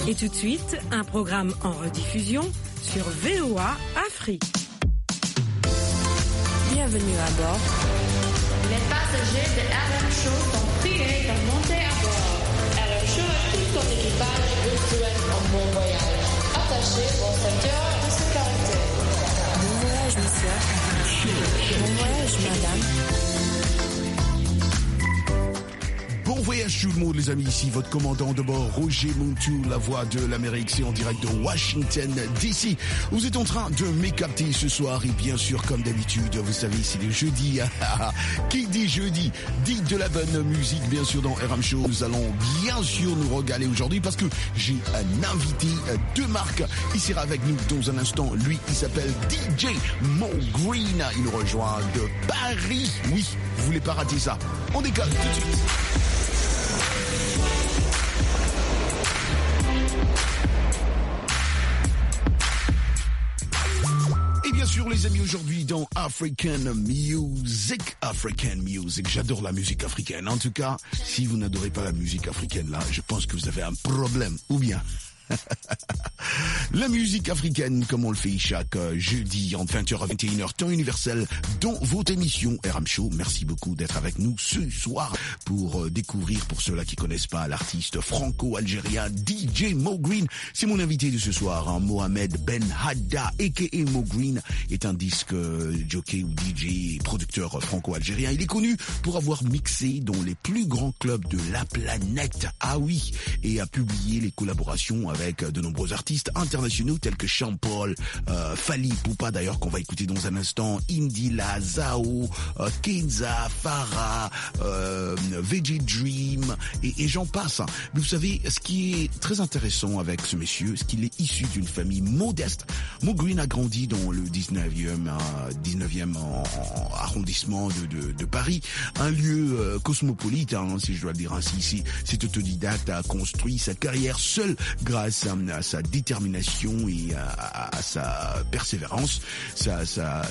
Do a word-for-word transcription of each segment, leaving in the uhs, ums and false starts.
Et tout de suite, un programme en rediffusion sur V O A Afrique. Bienvenue à bord. Les passagers de R M Show sont priés de monter à bord. R M Show et tout son équipage vous souhaitent un bon voyage. Attachez vos ceintures de sécurité. Bon voyage, monsieur. Bon voyage, madame. Bon voyage tout le monde les amis, ici votre commandant de bord Roger Montou, la voix de l'Amérique, c'est en direct de Washington D C. Vous êtes en train de m'écarter ce soir et bien sûr comme d'habitude, vous savez c'est le jeudi. Qui dit jeudi dit de la bonne musique bien sûr dans R M Show. Nous allons bien sûr nous régaler aujourd'hui parce que j'ai un invité de marque. Il sera avec nous dans un instant. Lui il s'appelle D J Mo Green. Il nous rejoint de Paris. Oui, vous voulez pas rater ça. On décolle tout de suite. Bien sûr les amis, aujourd'hui dans African Music, African Music, j'adore la musique africaine. En tout cas, si vous n'adorez pas la musique africaine là, je pense que vous avez un problème, ou bien... La musique africaine, comme on le fait chaque jeudi entre vingt heures à vingt et une heures, temps universel, dans votre émission R M Show. Merci beaucoup d'être avec nous ce soir pour découvrir, pour ceux-là qui connaissent pas, l'artiste franco-algérien D J Mo Green. C'est mon invité de ce soir, hein, Mohamed Ben Hadda, aka Mo Green, est un disque jockey ou D J, producteur franco-algérien. Il est connu pour avoir mixé dans les plus grands clubs de la planète. Ah oui, et a publié les collaborations avec avec de nombreux artistes internationaux tels que Sean Paul, euh, Fally Ipupa d'ailleurs qu'on va écouter dans un instant, Indila, Zao, euh, Kenza, Farah, euh, Veggie Dream et, et j'en passe. Mais vous savez, ce qui est très intéressant avec ce monsieur, c'est qu'il est issu d'une famille modeste. Mo Green a grandi dans le dix-neuvième, euh, dix-neuvième en, en arrondissement de, de, de Paris, un lieu euh, cosmopolite, hein, si je dois le dire ainsi. Si, cet autodidacte a construit sa carrière seul grâce à sa détermination et à, à, à sa persévérance. Ça, ça,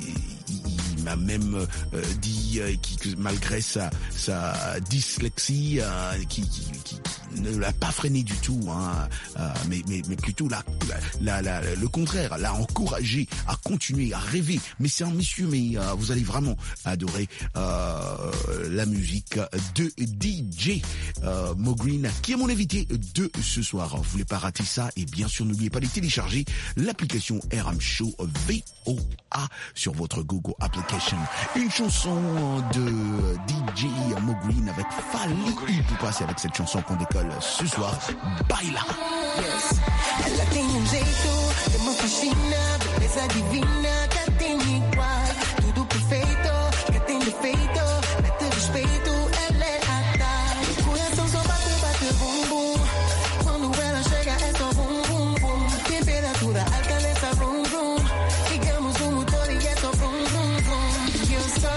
il, il m'a même euh, dit euh, que malgré sa, sa dyslexie, euh, qui, qui, qui, qui ne l'a pas freiné du tout, hein, euh, mais, mais, mais plutôt la, la, la, la, le contraire, l'a encouragé à continuer, à rêver. Mais c'est un monsieur, mais euh, vous allez vraiment adorer euh, la musique de D J euh, Mo Green, qui est mon invité de ce soir. Vous voulez pas rater ça et bien sûr n'oubliez pas de télécharger l'application R M Show V O A sur votre Google Application. Une chanson de D J Mo Green avec Fally Ipupa, c'est avec cette chanson qu'on décolle ce soir. Baila. Yes. Ela tem um jeito de me fascina, beleza divina, que tem igual, tudo perfeito, que tem defeito, mete respeito, ela é a tal. O coração só bate, bate, bum, bum. Quando ela chega é só bum, bum, bum. Temperatura alta nessa brum, brum. Ligamos o motor e é só brum, brum, brum. Eu só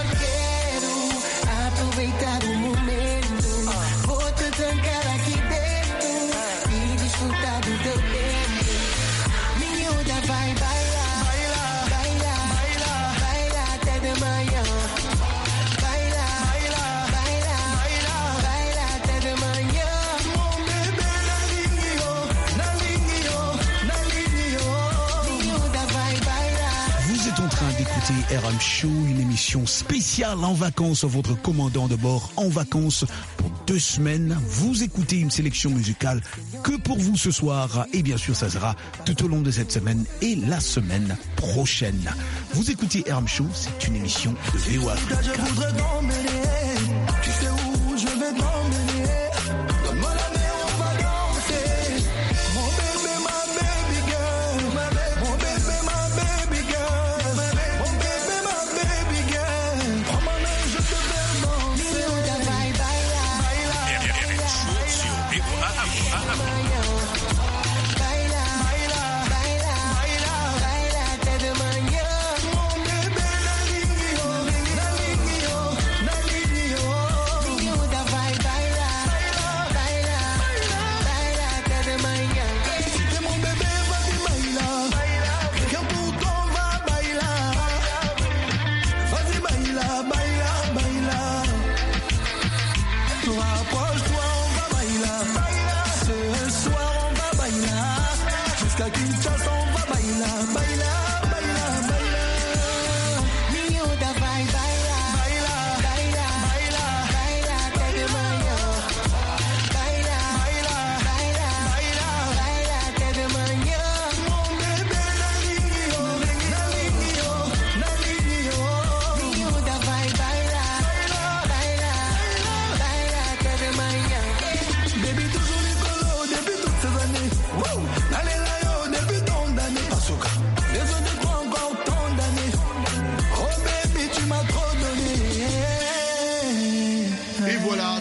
quero aproveitar o momento. Vou te trancar aqui dentro e desfrutar do teu tempo. Miúda vai bailar, baila, baila, baila, baila até de manhã. Baila, baila, baila, baila, baila até de manhã. Mon bébé na ligne, na ligne, na ligne. Miúda vai bailar. Vous êtes en train d'écouter R M Show, une émission spéciale en vacances, votre commandant de bord en vacances pour deux semaines. Vous écoutez une sélection musicale que pour vous ce soir et bien sûr ça sera tout au long de cette semaine et la semaine prochaine. Vous écoutez R M Show, c'est une émission de V O A Africa. Je voudrais t'emmener, tu sais où je vais t'emmener. Donne-moi la main, on va danser. Mon bébé, ma baby girl. Mon bébé, ma baby girl. Mon bébé, ma baby girl. Prends ma main, je te fais danser. Miúda vai bailar, baila, baila, sur V O A Africa. Baila, baila, baila, baila, baila até de manhã. Mon bébé, na ligne, na ligne, na ligne.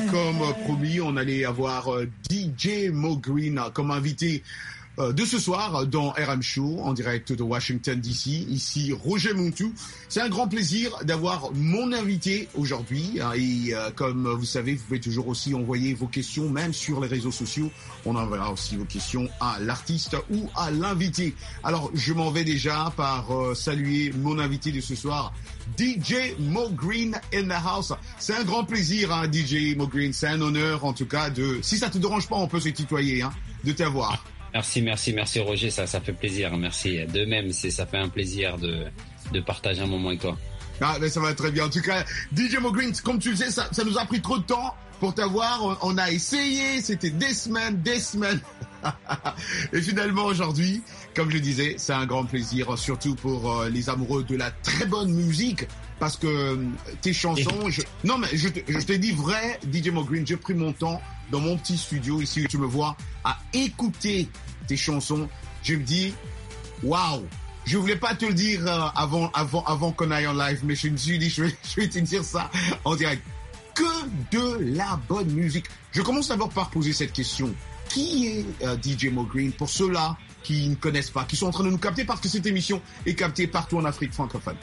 comme promis, on allait avoir D J Mo Green comme invité de ce soir dans R M Show en direct de Washington D C. Ici Roger Montou. C'est un grand plaisir d'avoir mon invité aujourd'hui et euh, comme vous savez, vous pouvez toujours aussi envoyer vos questions même sur les réseaux sociaux. On enverra aussi vos questions à l'artiste ou à l'invité. Alors je m'en vais déjà par euh, saluer mon invité de ce soir, D J Mo Green in the house. C'est un grand plaisir, hein, D J Mo Green. C'est un honneur en tout cas de, si ça te dérange pas, on peut se tutoyer, hein, de t'avoir. Merci, merci, merci Roger, ça, ça fait plaisir, merci. De même, c'est, ça fait un plaisir de, de partager un moment avec toi. Ah, mais ça va très bien. En tout cas, D J Mo Green, comme tu le sais, ça, ça nous a pris trop de temps pour t'avoir. On a essayé, c'était des semaines, des semaines. Et finalement, aujourd'hui, comme je disais, c'est un grand plaisir, surtout pour euh, les amoureux de la très bonne musique. Parce que euh, tes chansons... Je... Non, mais je, je t'ai dit vrai, D J Mo Green, j'ai pris mon temps dans mon petit studio ici où tu me vois à écouter tes chansons. Je me dis, waouh, je voulais pas te le dire euh, avant, avant, avant qu'on aille en live, mais je me suis dit, je vais, je vais te dire ça en direct. Que de la bonne musique. Je commence d'abord par poser cette question. Qui est euh, D J Mo Green pour ceux-là qui ne connaissent pas, qui sont en train de nous capter parce que cette émission est captée partout en Afrique francophone?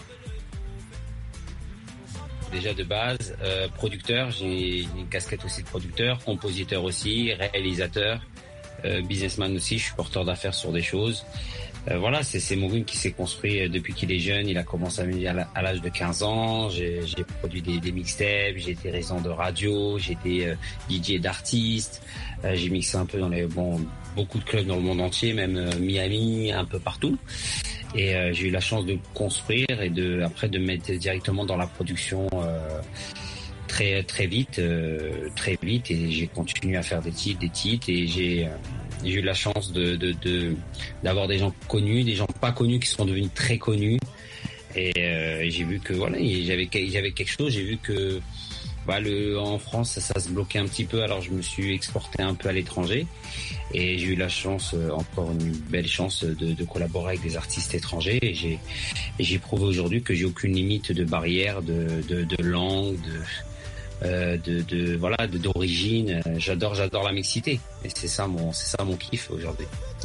Déjà de base, euh, producteur, j'ai une casquette aussi de producteur, compositeur aussi, réalisateur, euh, businessman aussi, je suis porteur d'affaires sur des choses. Euh, voilà, c'est, c'est Mo Green qui s'est construit depuis qu'il est jeune, il a commencé à venir à l'âge de quinze ans, j'ai, j'ai produit des, des mixtapes, j'ai été résident de radio, j'ai été euh, D J d'artiste, euh, j'ai mixé un peu dans les, bon, beaucoup de clubs dans le monde entier, même euh, Miami, un peu partout. Et euh, j'ai eu la chance de construire et de après de me mettre directement dans la production euh, très très vite, euh, très vite. Et j'ai continué à faire des titres, des titres. Et j'ai, euh, j'ai eu la chance de, de, de d'avoir des gens connus, des gens pas connus qui sont devenus très connus. Et, euh, et j'ai vu que voilà, j'avais j'avais quelque chose. J'ai vu que bah, le, en France, ça, ça se bloquait un petit peu, alors je me suis exporté un peu à l'étranger et j'ai eu la chance, encore une belle chance, de, de collaborer avec des artistes étrangers et j'ai, et j'ai prouvé aujourd'hui que j'ai aucune limite de barrière, de, de, de langue, de, euh, de, de voilà, de, d'origine. J'adore, j'adore la mixité et c'est ça mon, c'est ça mon kiff aujourd'hui.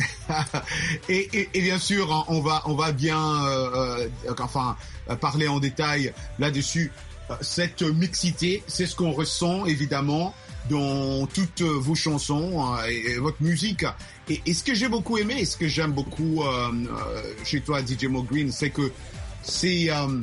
et, et, et bien sûr, on va, on va bien, euh, euh, enfin, parler en détail là-dessus. Cette mixité, c'est ce qu'on ressent évidemment dans toutes vos chansons et, et votre musique. Et, et ce que j'ai beaucoup aimé, et ce que j'aime beaucoup euh, chez toi, D J Mo Green, c'est que c'est euh,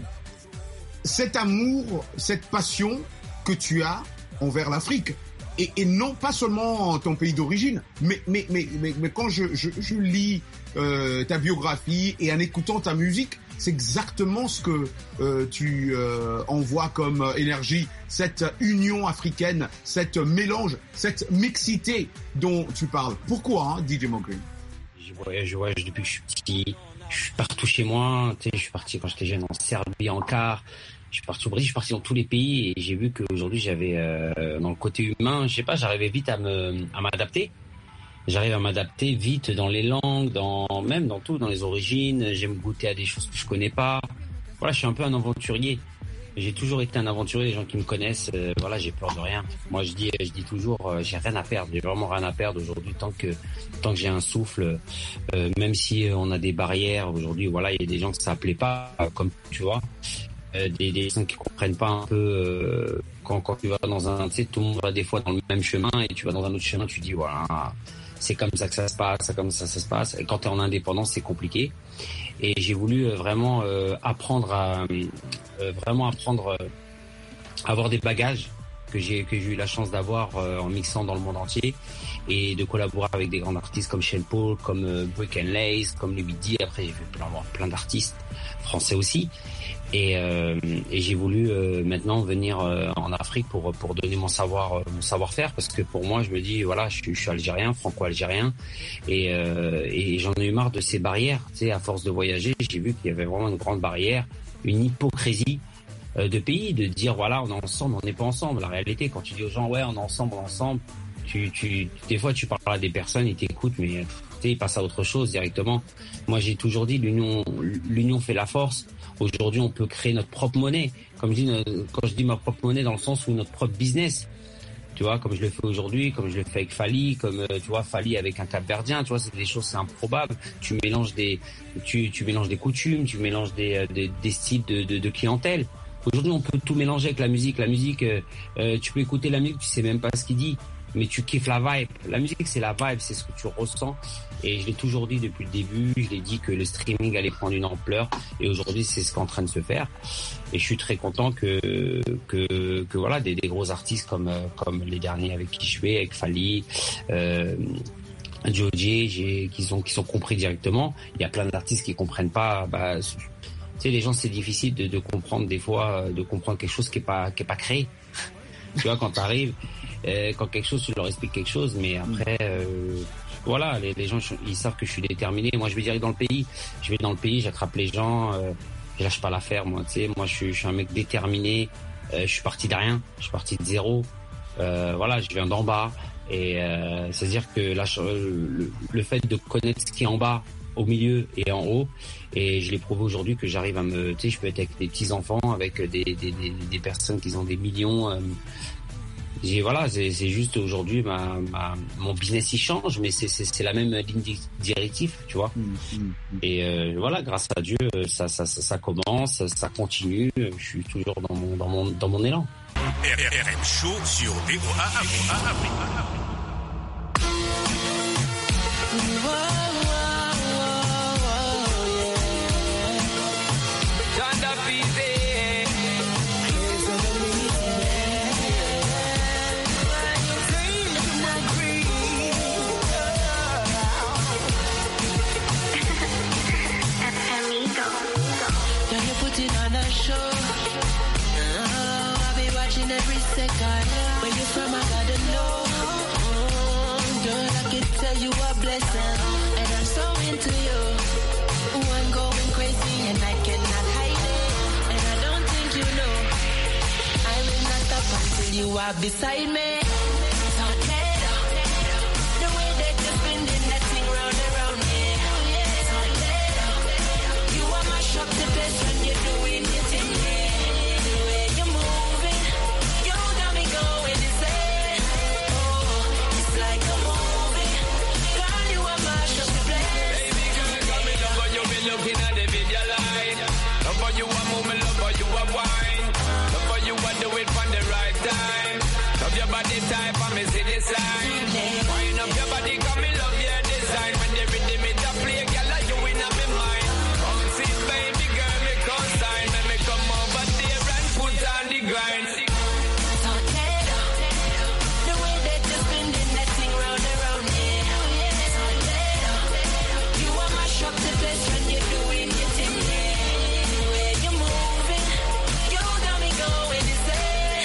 cet amour, cette passion que tu as envers l'Afrique. Et, et non pas seulement ton pays d'origine, mais, mais, mais, mais, mais quand je, je, je lis euh, ta biographie et en écoutant ta musique, c'est exactement ce que euh, tu euh, envoies comme euh, énergie, cette union africaine, cette mélange, cette mixité dont tu parles. Pourquoi, hein, D J Mo Green? Je voyage, je voyage depuis que je suis petit. Je suis partout chez moi. Tu sais, je suis parti quand j'étais jeune en Serbie, en quart. Je suis parti au Brésil, je suis parti dans tous les pays et j'ai vu qu'aujourd'hui j'avais euh, dans le côté humain, je sais pas, j'arrivais vite à me à m'adapter. J'arrive à m'adapter vite dans les langues, dans même dans tout, dans les origines. J'aime goûter à des choses que je connais pas. Voilà, je suis un peu un aventurier. J'ai toujours été un aventurier. Les gens qui me connaissent, euh, voilà, j'ai peur de rien. Moi, je dis, je dis toujours, euh, j'ai rien à perdre. J'ai vraiment rien à perdre aujourd'hui tant que tant que j'ai un souffle. Euh, même si on a des barrières aujourd'hui, voilà, il y a des gens que ça plaît pas, euh, comme tu vois. Euh, des, des personnes qui comprennent pas un peu euh, quand, quand tu vas dans un, tu sais, tout le monde va des fois dans le même chemin et tu vas dans un autre chemin, tu dis voilà, c'est comme ça que ça se passe, c'est comme ça que ça se passe. Et quand tu es en indépendance, c'est compliqué. Et j'ai voulu euh, vraiment euh, apprendre à euh, vraiment apprendre euh, à avoir des bagages que j'ai que j'ai eu la chance d'avoir euh, en mixant dans le monde entier et de collaborer avec des grands artistes comme Sean Paul, comme euh, Brick and Lace, comme Louis D. Après, j'ai vu plein plein d'artistes français aussi. Et, euh, et j'ai voulu euh, maintenant venir euh, en Afrique pour pour donner mon savoir euh, mon savoir-faire parce que pour moi je me dis voilà je suis, je suis algérien, franco-algérien et euh, et j'en ai eu marre de ces barrières. Tu sais, à force de voyager, j'ai vu qu'il y avait vraiment une grande barrière, une hypocrisie euh, de pays, de dire voilà on est ensemble, on n'est pas ensemble. La réalité, quand tu dis aux gens ouais on est ensemble, on est ensemble, tu tu des fois tu parles à des personnes, ils t'écoutent mais tu sais ils passent à autre chose directement. Moi j'ai toujours dit l'union l'union fait la force. Aujourd'hui, on peut créer notre propre monnaie. Comme je dis, quand je dis ma propre monnaie, dans le sens où notre propre business. Tu vois, comme je le fais aujourd'hui, comme je le fais avec Fally, comme euh, tu vois Fally avec un Cap-Verdien, tu vois, c'est des choses, c'est improbable. Tu mélanges des, tu, tu mélanges des coutumes, tu mélanges des, euh, des, des styles de, de, de clientèle. Aujourd'hui, on peut tout mélanger avec la musique. La musique, euh, euh, tu peux écouter la musique, tu sais même pas ce qu'il dit, mais tu kiffes la vibe. La musique, c'est la vibe, c'est ce que tu ressens. Et je l'ai toujours dit depuis le début, je l'ai dit que le streaming allait prendre une ampleur. Et aujourd'hui, c'est ce qui est en train de se faire. Et je suis très content que que que voilà des, des gros artistes comme comme les derniers avec qui je vais, avec Fally, euh, Joji, j'ai qui sont qui sont compris directement. Il y a plein d'artistes qui comprennent pas. Bah, tu sais, les gens, c'est difficile de, de comprendre des fois, de comprendre quelque chose qui est pas qui est pas créé. Tu vois, quand t'arrives, euh, quand quelque chose, tu leur expliques quelque chose, mais après. Euh, Voilà, les, les gens, ils savent que je suis déterminé. Moi, je vais direct dans le pays. Je vais dans le pays, j'attrape les gens. Euh, je lâche pas l'affaire, moi. Tu sais, moi, je suis, je suis un mec déterminé. Euh, je suis parti de rien. Je suis parti de zéro. Euh, voilà, je viens d'en bas. Et euh, c'est-à-dire que là, le, le fait de connaître ce qui est en bas, au milieu et en haut, et je l'ai prouvé aujourd'hui que j'arrive à me, tu sais, je peux être avec des petits enfants, avec des des des, des personnes qui ont des millions. Euh, J'ai, voilà, c'est, c'est juste aujourd'hui ma, ma, mon business il change, mais c'est, c'est, c'est la même ligne directive, tu vois. Mmh, mmh. Et euh, voilà, grâce à Dieu, ça, ça, ça, ça commence, ça continue. Je suis toujours dans mon, dans mon, dans mon élan. R M Show sur V O A Afrique. Where you from, I gotta know. Girl, I can tell you a blessing, and I'm so into you. I'm going crazy, and I cannot hide it. And I don't think you know, I will not stop until you are beside me. Tornado, the way that you're spinning that thing round and round me. Tornado, you are my shop the best when you're doing your thing. The way you're moving, you got me going insane. Oh, it's like a movie. Girl, you are my shop the best. Baby girl, got me love how you be looking at the video line. Love how you are moving, love how you are wine. Love how you are do it from the right time. Love your body type and me see the sign. Wind up your body, got me love your design. When the rhythm it a play, girl, like you in my mind. Come see, baby girl, me consign. Let me come over there and put on the grind. Tornado, the way that you're spinning that thing round and round me. Tornado, you are my shop the best when you're doing your thing. The way you're moving, you got me going insane.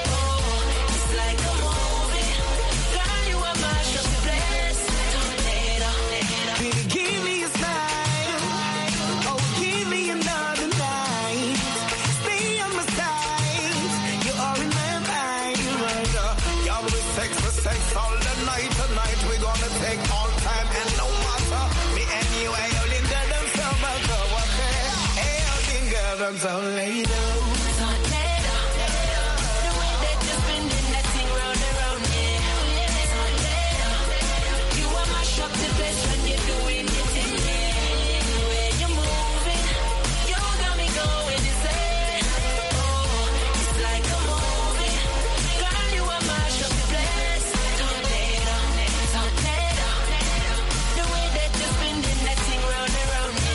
Oh, it's like a movie. Girl, you are my shop the best. Tornado, Baby, give me a smile. Oh, give me another night. Stay on my side. You are in my mind. Y'all with sex for sex all the night. Tonight we gonna take all time and no matter. Me and you, I holding girl, them so much over there. Hey, holding girl, them so later. tornado, the way that you're spinning that thing round and round me. Tornado, you are my shop the best when you're doing your thing. The way you're moving, you got me going insane. Oh, it's like a movie. Girl, you are my shop the best. Tornado, tornado, the way that you're spinning that thing round and round me.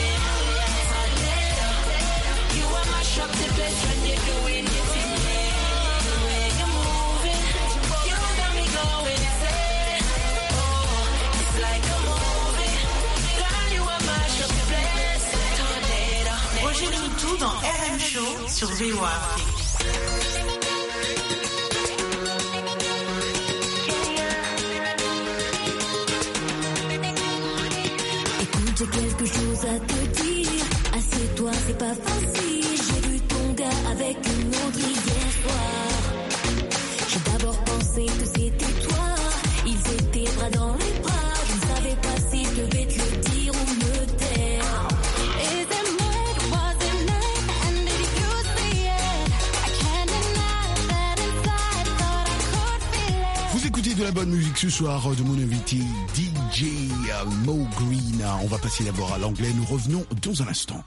Tornado, you are my shop the best when you're doing your thing. The way you're moving, you got me going insane. Oh, it's like a movie. Girl, you are my shop the best. Tornado. Roger Toutou dans R M Show sur V O A Afrique. Écoute, j'ai quelque chose à te dire. Assieds-toi, c'est pas facile. J'ai vu ton gars avec une autre hier soir. J'ai d'abord pensé que c'était toi. Ils étaient bras dans les bras. Je ne savais pas si je devais te le dire ou me taire. Is it night? Was it night? And did you see it? I can't deny that inside thought I could feel Vous écoutez de la bonne musique ce soir de mon invité D J Mo Green. On va passer d'abord à l'anglais. Nous revenons dans un instant.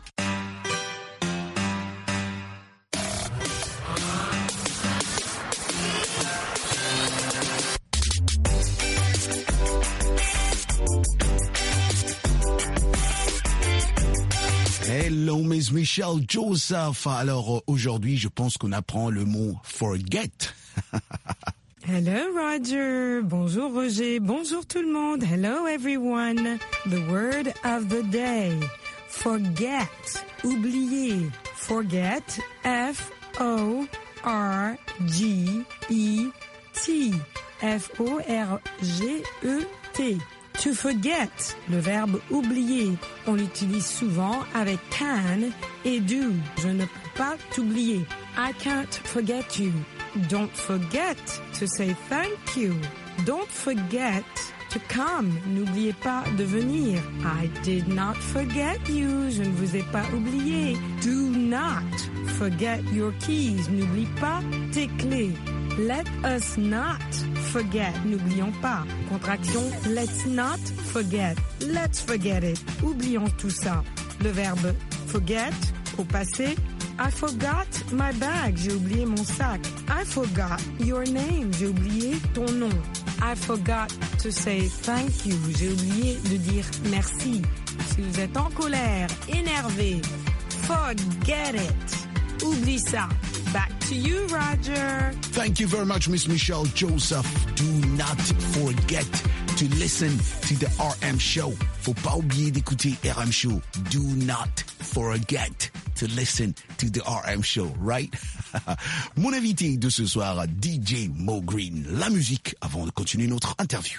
Hello, Miss Michelle Joseph. Alors aujourd'hui, je pense qu'on apprend le mot forget. Hello Roger, bonjour Roger, bonjour tout le monde, hello everyone. The word of the day, forget, oublier, forget, F O R G E T, F O R G E T. To forget, le verbe oublier, on l'utilise souvent avec can et do. Je ne peux pas t'oublier. I can't forget you. Don't forget to say thank you. Don't forget to come. N'oubliez pas de venir. I did not forget you. Je ne vous ai pas oublié. Do not forget your keys. N'oublie pas tes clés. Let us not forget. N'oublions pas. Contraction let's not forget. Let's forget it. Oublions tout ça. Le verbe forget au passé. I forgot my bag. J'ai oublié mon sac. I forgot your name. J'ai oublié ton nom. I forgot to say thank you. J'ai oublié de dire merci. Si vous êtes en colère, énervé, forget it. Oublie ça. Back to you, Roger. Thank you very much, Miss Michelle Joseph. Do not forget to listen to the R M Show. Faut pas oublier d'écouter R M Show. Do not forget to listen to the R M Show, right? Mon invité de ce soir, D J Mo Green. La musique avant de continuer notre interview.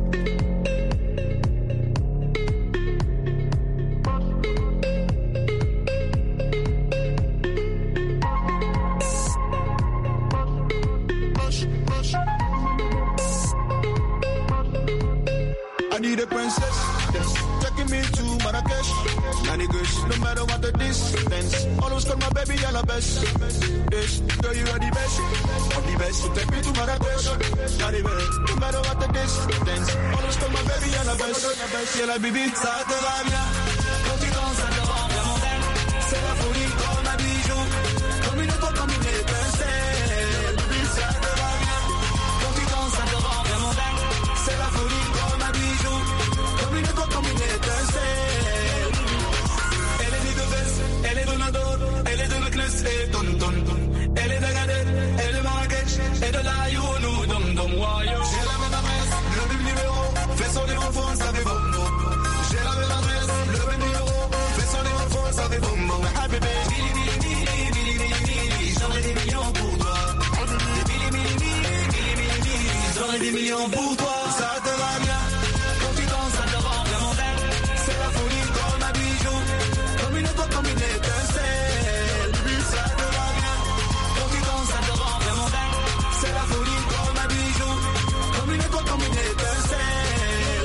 I need a princess, yes, taking me to Marrakesh. Nanny girls, no matter what the distance, always call my baby all the best. Yes, girl, you are the best, I'm the best. So take me to Marrakesh, Nanny girls, no matter what the distance, always call my baby all the best. Yeah, la baby, ça te va bien, quand tu danses, ça te rend vraiment dingue. C'est la folie comme un bijou, comme une étoile, comme une étincelle. Baby, ça te va bien, quand tu danses, ça te rend vraiment dingue. C'est la folie comme un bijou, comme une étoile, comme une étincelle. Elle est de Bess, elle est de Nador, elle est de Necklace et Don Don Don. Elle est de Gadet, elle est de Marrakech, et de la Younou, Dom Dom Wayo. J'ai la même adresse, le même numéro, fais son numéro fond, ça fait bon bon. J'ai la même adresse, le même numéro, fais son numéro fond, ça fait bon bon. Ah bébé, bili bili bili bili bili bili, j'aurais des millions pour toi. Bili bili bili bili bili bili, j'aurais des millions pour toi. Ça te va bien, quand tu danses, ça te rend vraiment dingue. C'est la folie comme un bijou, comme une étoile, comme une étincelle. Ça te va bien, quand tu danses, ça te rend vraiment dingue. C'est la folie comme un bijou, comme une étoile, comme une étincelle.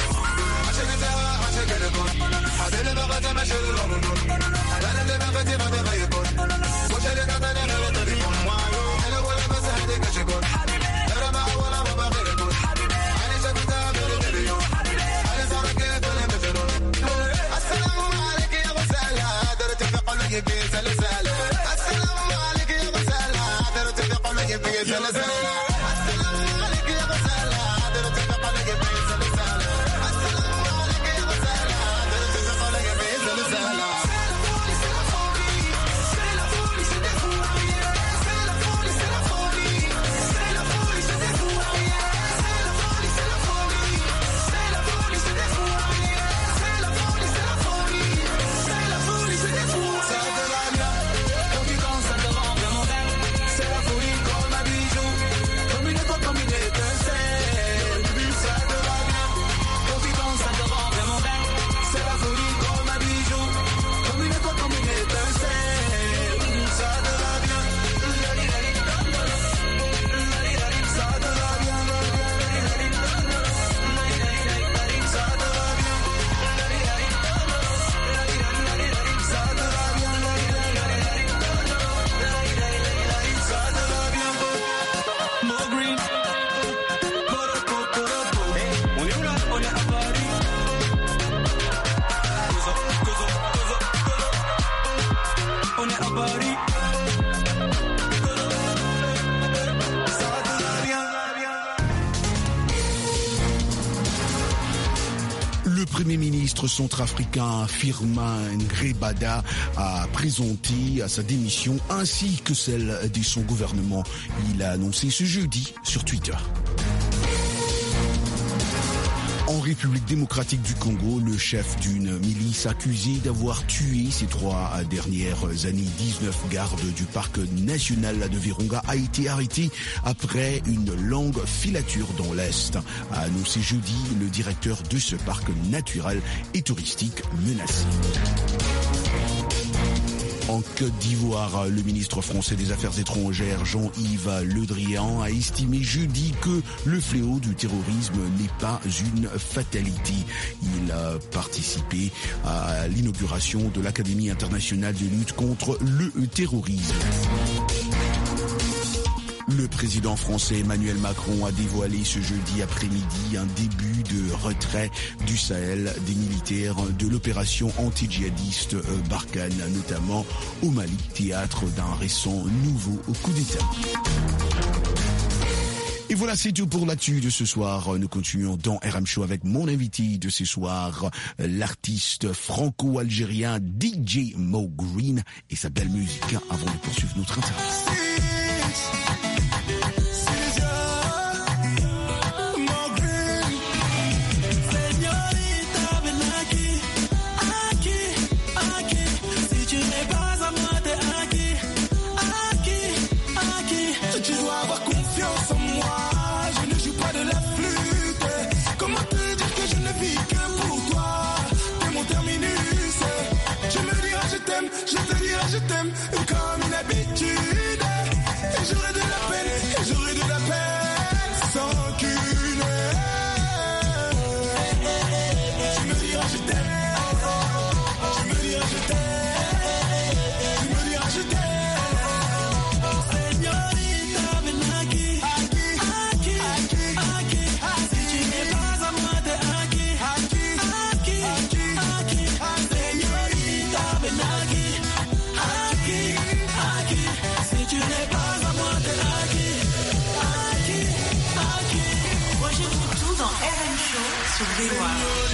Achète le terrain, achète le bon. Adèle le verre, t'es ma chérie, non, non, non. Adèle le verre, t'es ma chérie, bon. Moi, j'ai les gars, t'es les gars, t'es les bons. Moi, elle est voilà, mais c'est des gars, j'ai bon. Elle est ma, voilà, ma barre, elle est bonne. Allez, j'ai vu ta belle, elle est bonne. Allez, ça va, qu'elle est bonne, elle est bonne. Assalamu alaikum, ya wasala. Dara te fait parler, yé, c'est le sel. Assalamu alaikum, ya wasala. Dara te fait parler, yé, c'est le sel. Assalamu alaikum, ya wasala. Dara te fait parler, yé, c'est le sel. Assalamu alaikum, ya wasala. Dara te fait parler, yé, c'est le sel. C'est la folie, c'est des fous à rien. C'est la folie, c'est la folie. C'est la folie, c'est des fous à rien. C'est la folie, c'est la folie. C'est la folie, c'est des fous à rien. C'est la folie, c'est la folie. C'est la folie, c'est des fous. Ça te va bien, quand tu danses, ça te rend vraiment dingue. C'est la folie comme un bijou, Le Premier ministre centrafricain Firmin Ngrebada a présenté sa démission ainsi que celle de son gouvernement. Il a annoncé ce jeudi sur Twitter. En République démocratique du Congo, le chef d'une milice accusé d'avoir tué ces trois dernières années dix-neuf gardes du parc national de Virunga a été arrêté après une longue filature dans l'Est, a annoncé jeudi le directeur de ce parc naturel et touristique menacé. En Côte d'Ivoire, le ministre français des Affaires étrangères Jean-Yves Le Drian a estimé jeudi que le fléau du terrorisme n'est pas une fatalité. Il a participé à l'inauguration de l'Académie internationale de lutte contre le terrorisme. Le président français Emmanuel Macron a dévoilé ce jeudi après-midi un début de retrait du Sahel des militaires de l'opération anti-djihadiste Barkhane, notamment au Mali, théâtre d'un récent nouveau coup d'État. Et voilà, c'est tout pour l'actu de ce soir. Nous continuons dans R M Show avec mon invité de ce soir, l'artiste franco-algérien D J Mo Green et sa belle musique avant de poursuivre notre interview. Je te dirai je t'aime comme une habitude. Et j'aurai de la peine, et j'aurai de la peine sans qu'une. Tu me diras je t'aime. Tu me diras je t'aime. Tu me diras je t'aime. Señorita, ven aquí. Aquí, aquí, aquí. Si tu n'es pas à moi, t'es aquí. Aquí, aquí, aquí. Señorita, ven aquí. Si tu n'es pas à moi, t'es acquis, acquis, acquis. Moi j'écoute tout dans R M Show sur V O A.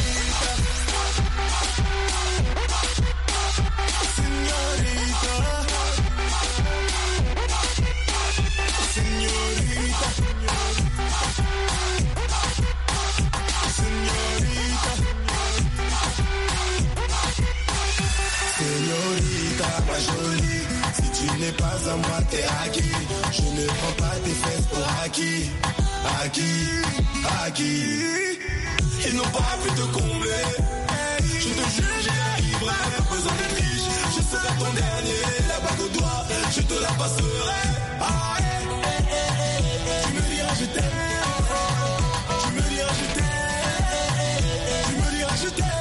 Señorita, ma jolie, si tu n'es pas à moi, t'es acquis. Je ne prends pas tes fesses pour acquis, acquis, acquis. Ils n'ont pas pu te combler. Je te jure, j'y arriverai. Pas besoin d'être riche, je serai ton dernier. La bague au doigt, je te la passerai. Ah, hey, hey, hey, hey. Tu me diras je t'aime. Tu me diras je t'aime. Tu me diras je t'aime.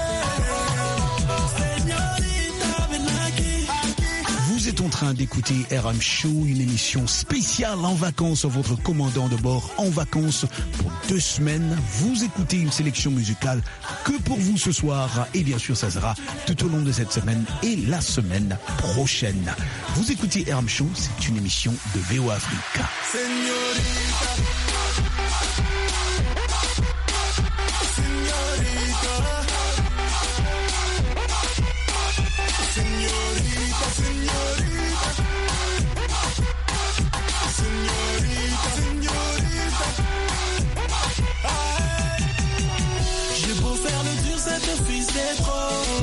Vous êtes en train d'écouter R M Show, une émission spéciale en vacances. Votre commandant de bord en vacances pour deux semaines. Vous écoutez une sélection musicale que pour vous ce soir. Et bien sûr, ça sera tout au long de cette semaine et la semaine prochaine. Vous écoutez R M Show, c'est une émission de V O A Africa. C'est trop.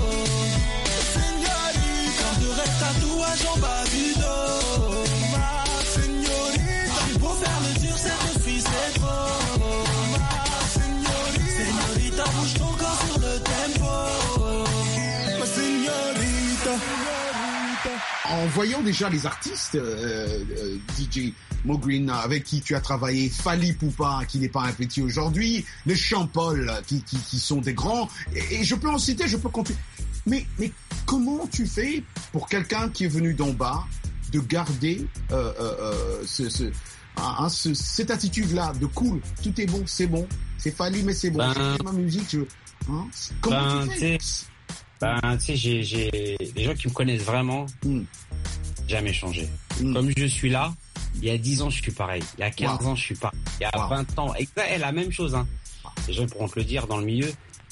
Señorita, quand de reste tatouage en bas du dos. Ma señorita, j'ai beau faire le dur, cette fille c'est trop. Ma señorita, señorita, bouge ton corps sur le tempo. Ma señorita. En voyant déjà les artistes, euh, euh, D J Mo Green, avec qui tu as travaillé, Fally Ipupa, qui n'est pas un petit aujourd'hui, les Champol, qui, qui, qui sont des grands, et, et je peux en citer, je peux continuer. Mais, mais comment tu fais pour quelqu'un qui est venu d'en bas de garder euh, euh, ce, ce, hein, ce, cette attitude-là de cool, tout est bon, c'est bon, c'est Fally mais c'est bon, ben, c'est ma musique, je, hein, comment ben, tu fais? Ben, tu sais, j'ai, j'ai des gens qui me connaissent vraiment, mm. jamais changé. Mm. Comme je suis là, il y a dix ans, je suis pareil. Il y a quinze wow. ans, je suis pareil. Il y a wow. vingt ans, exact, la même chose, hein. Les gens pourront te le dire dans le milieu.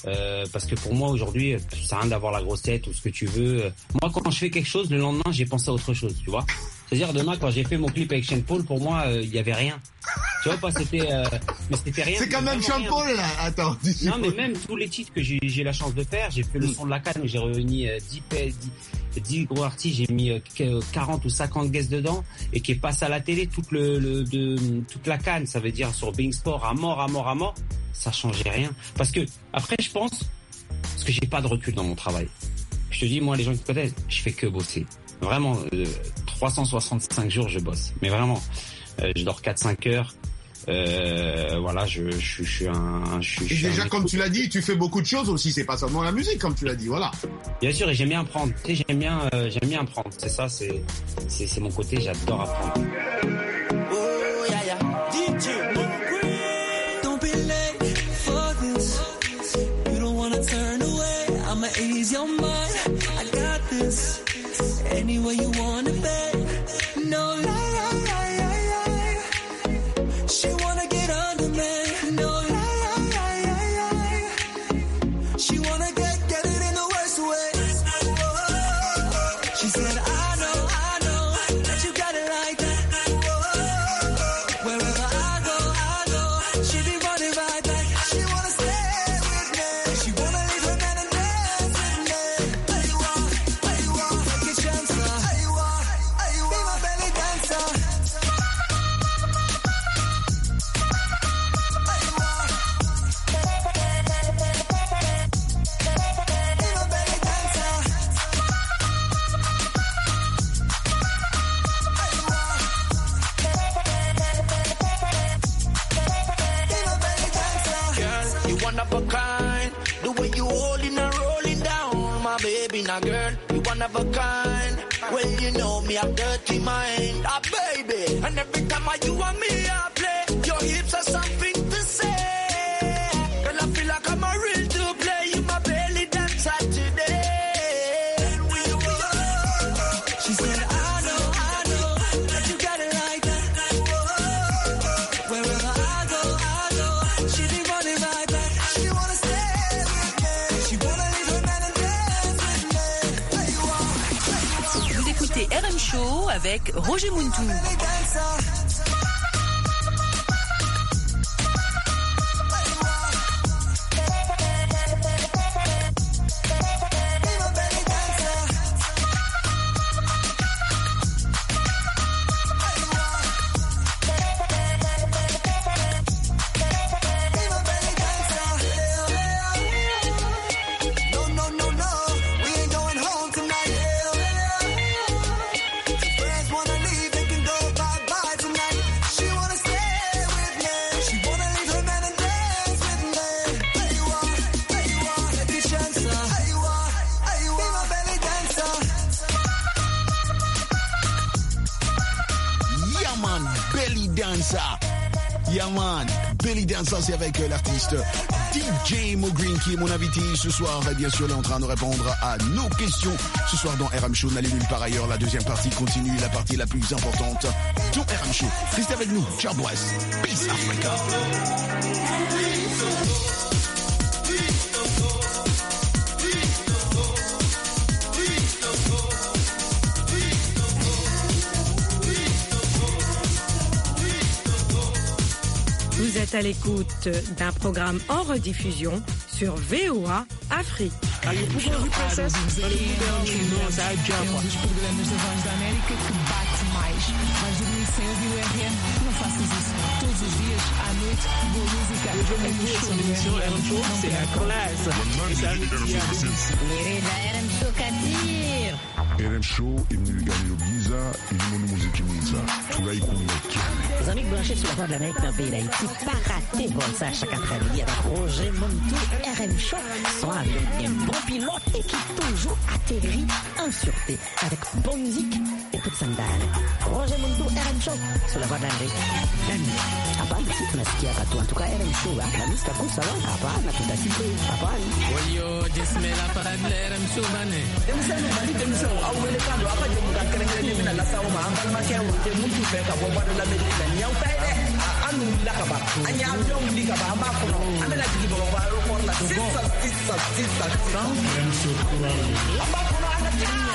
Euh, parce que pour moi aujourd'hui, ça sert à rien d'avoir la grosse tête ou ce que tu veux. Moi, quand je fais quelque chose, le lendemain, j'ai pensé à autre chose, tu vois. C'est-à-dire demain, quand j'ai fait mon clip avec Sean Paul, pour moi, il euh, y avait rien. Tu vois pas, c'était, euh, mais c'était rien. C'est quand même Sean Paul là. Attends. Non, mais même tous les titres que j'ai, j'ai la chance de faire, j'ai fait le son de la canne où j'ai réuni euh, dix, dix, dix gros artistes, j'ai mis euh, quarante ou cinquante guests dedans et qui est passé à la télé toute le, le de toute la canne. Ça veut dire sur Being Sport à mort, à mort, à mort. Ça changeait rien. Parce que après, je pense, parce que j'ai pas de recul dans mon travail. Je te dis, moi, les gens qui me connaissent, je fais que bosser. Vraiment, euh, trois cent soixante-cinq jours, je bosse. Mais vraiment, euh, je dors quatre cinq heures. Euh, voilà, je, je, je suis un... Je, je et suis déjà, un comme tu l'as dit, tu fais beaucoup de choses aussi. C'est pas seulement la musique, comme tu l'as dit, voilà. Bien sûr, et j'aime bien apprendre. Tu sais, j'aime bien, euh, j'aime bien apprendre. C'est ça, c'est, c'est, c'est mon côté, j'adore apprendre. Oh, yeah, yeah. D J Don't be late for this. You don't wanna turn away. I'ma ease your mind. I got this. Anywhere you wanna be. No lie, lie, lie, lie, lie. She wanna get under me. No lie, lie, lie, lie, lie. She wanna get, get it in the worst way. Oh, she said, I know, I know that you got it like that. Oh, wherever I go, I go. She be running right back. She wanna stay with me. She wanna leave her man and dance with me. Where you are, where you are, take a chance now. Where you are, where you are, be my belly dancer. Where you are, be my belly dancer. Girl, you one of a kind. The way you holding and rolling down, my baby, now girl, you one of a kind. Well, you know me, I'm dirty mind, ah baby. And every time I you and me, I play. Your hips are something to say. Girl, I feel like I'm a real to play. You my belly dancer today. She said, I know, I know that you got it like that. Wherever I go, I go. She be running right back. She wanna stay with me. She wanna leave her man and dance with me. Where you are, where you are. Vous écoutez R M Show avec Roger Muntou. Belly dancer. No, no, no, no, we ain't going home tonight. Friends wanna leave, they can go bye-bye tonight. She wanna stay with me. She wanna leave her man and dance with me. Where you are, where you are, let me chance her. Where you are, where you are, be my belly dancer. Yeah man, Belly Dancer. Yeah man, Belly Dancer, c'est avec euh, l'artiste D J Mo Green qui est mon invité ce soir. Et bien sûr, il est en train de répondre à nos questions ce soir dans R M Show. N'allez nulle part ailleurs. La deuxième partie continue, la partie la plus importante dans R M Show. Restez avec nous. Ciao, boys. Peace Africa. Vous êtes à l'écoute d'un programme en rediffusion sur V O A Afrique. Um dos programas da Voz da América que bate mais. Vais dormir sem ouvir o R M? Não faças isso. Todos os dias, à noite, boa música. R M Show, c'est la classe. R M Show Kadir. R M Show imni gagner visa, imni musique visa. Turai Les amis branchés sur la Voix de l'Amérique dans le pays d'Haïti, pas rater bon ça chaque après-midi avec Roger Muntou, R M Show, son avion un bon pilote et qui toujours atterrit en sûreté avec bonne musique et toute sandale. Roger Muntou, R M Show, sur la Voix de l'Amérique. Hapana si tunasikia katu, en tout cas R M Show, la lista kusa wa hapana tutasikia, hapana. Oyo, jismela para de R M Show bane. Emsani bali temso awele kando apa je muka kere mina la sawo ma ambal ma kewo te mutu fe ka boba de la medina nyaw tay de anu la ka ba anya avion di ka ba ma ko no amela tigi bo ba ro ko la Sisa, sisa, sisa, sisa. Ambapo anatia.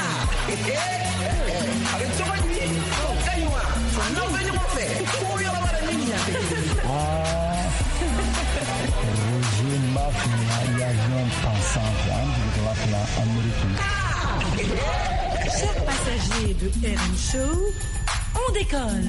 Avec toi, lui. Kaiwa. Non, venez moi faire. Pour y avoir la ligne. Roger Mafia, avion pensante, hein, de la plan américain. Chers passagers de R M Show, on décolle.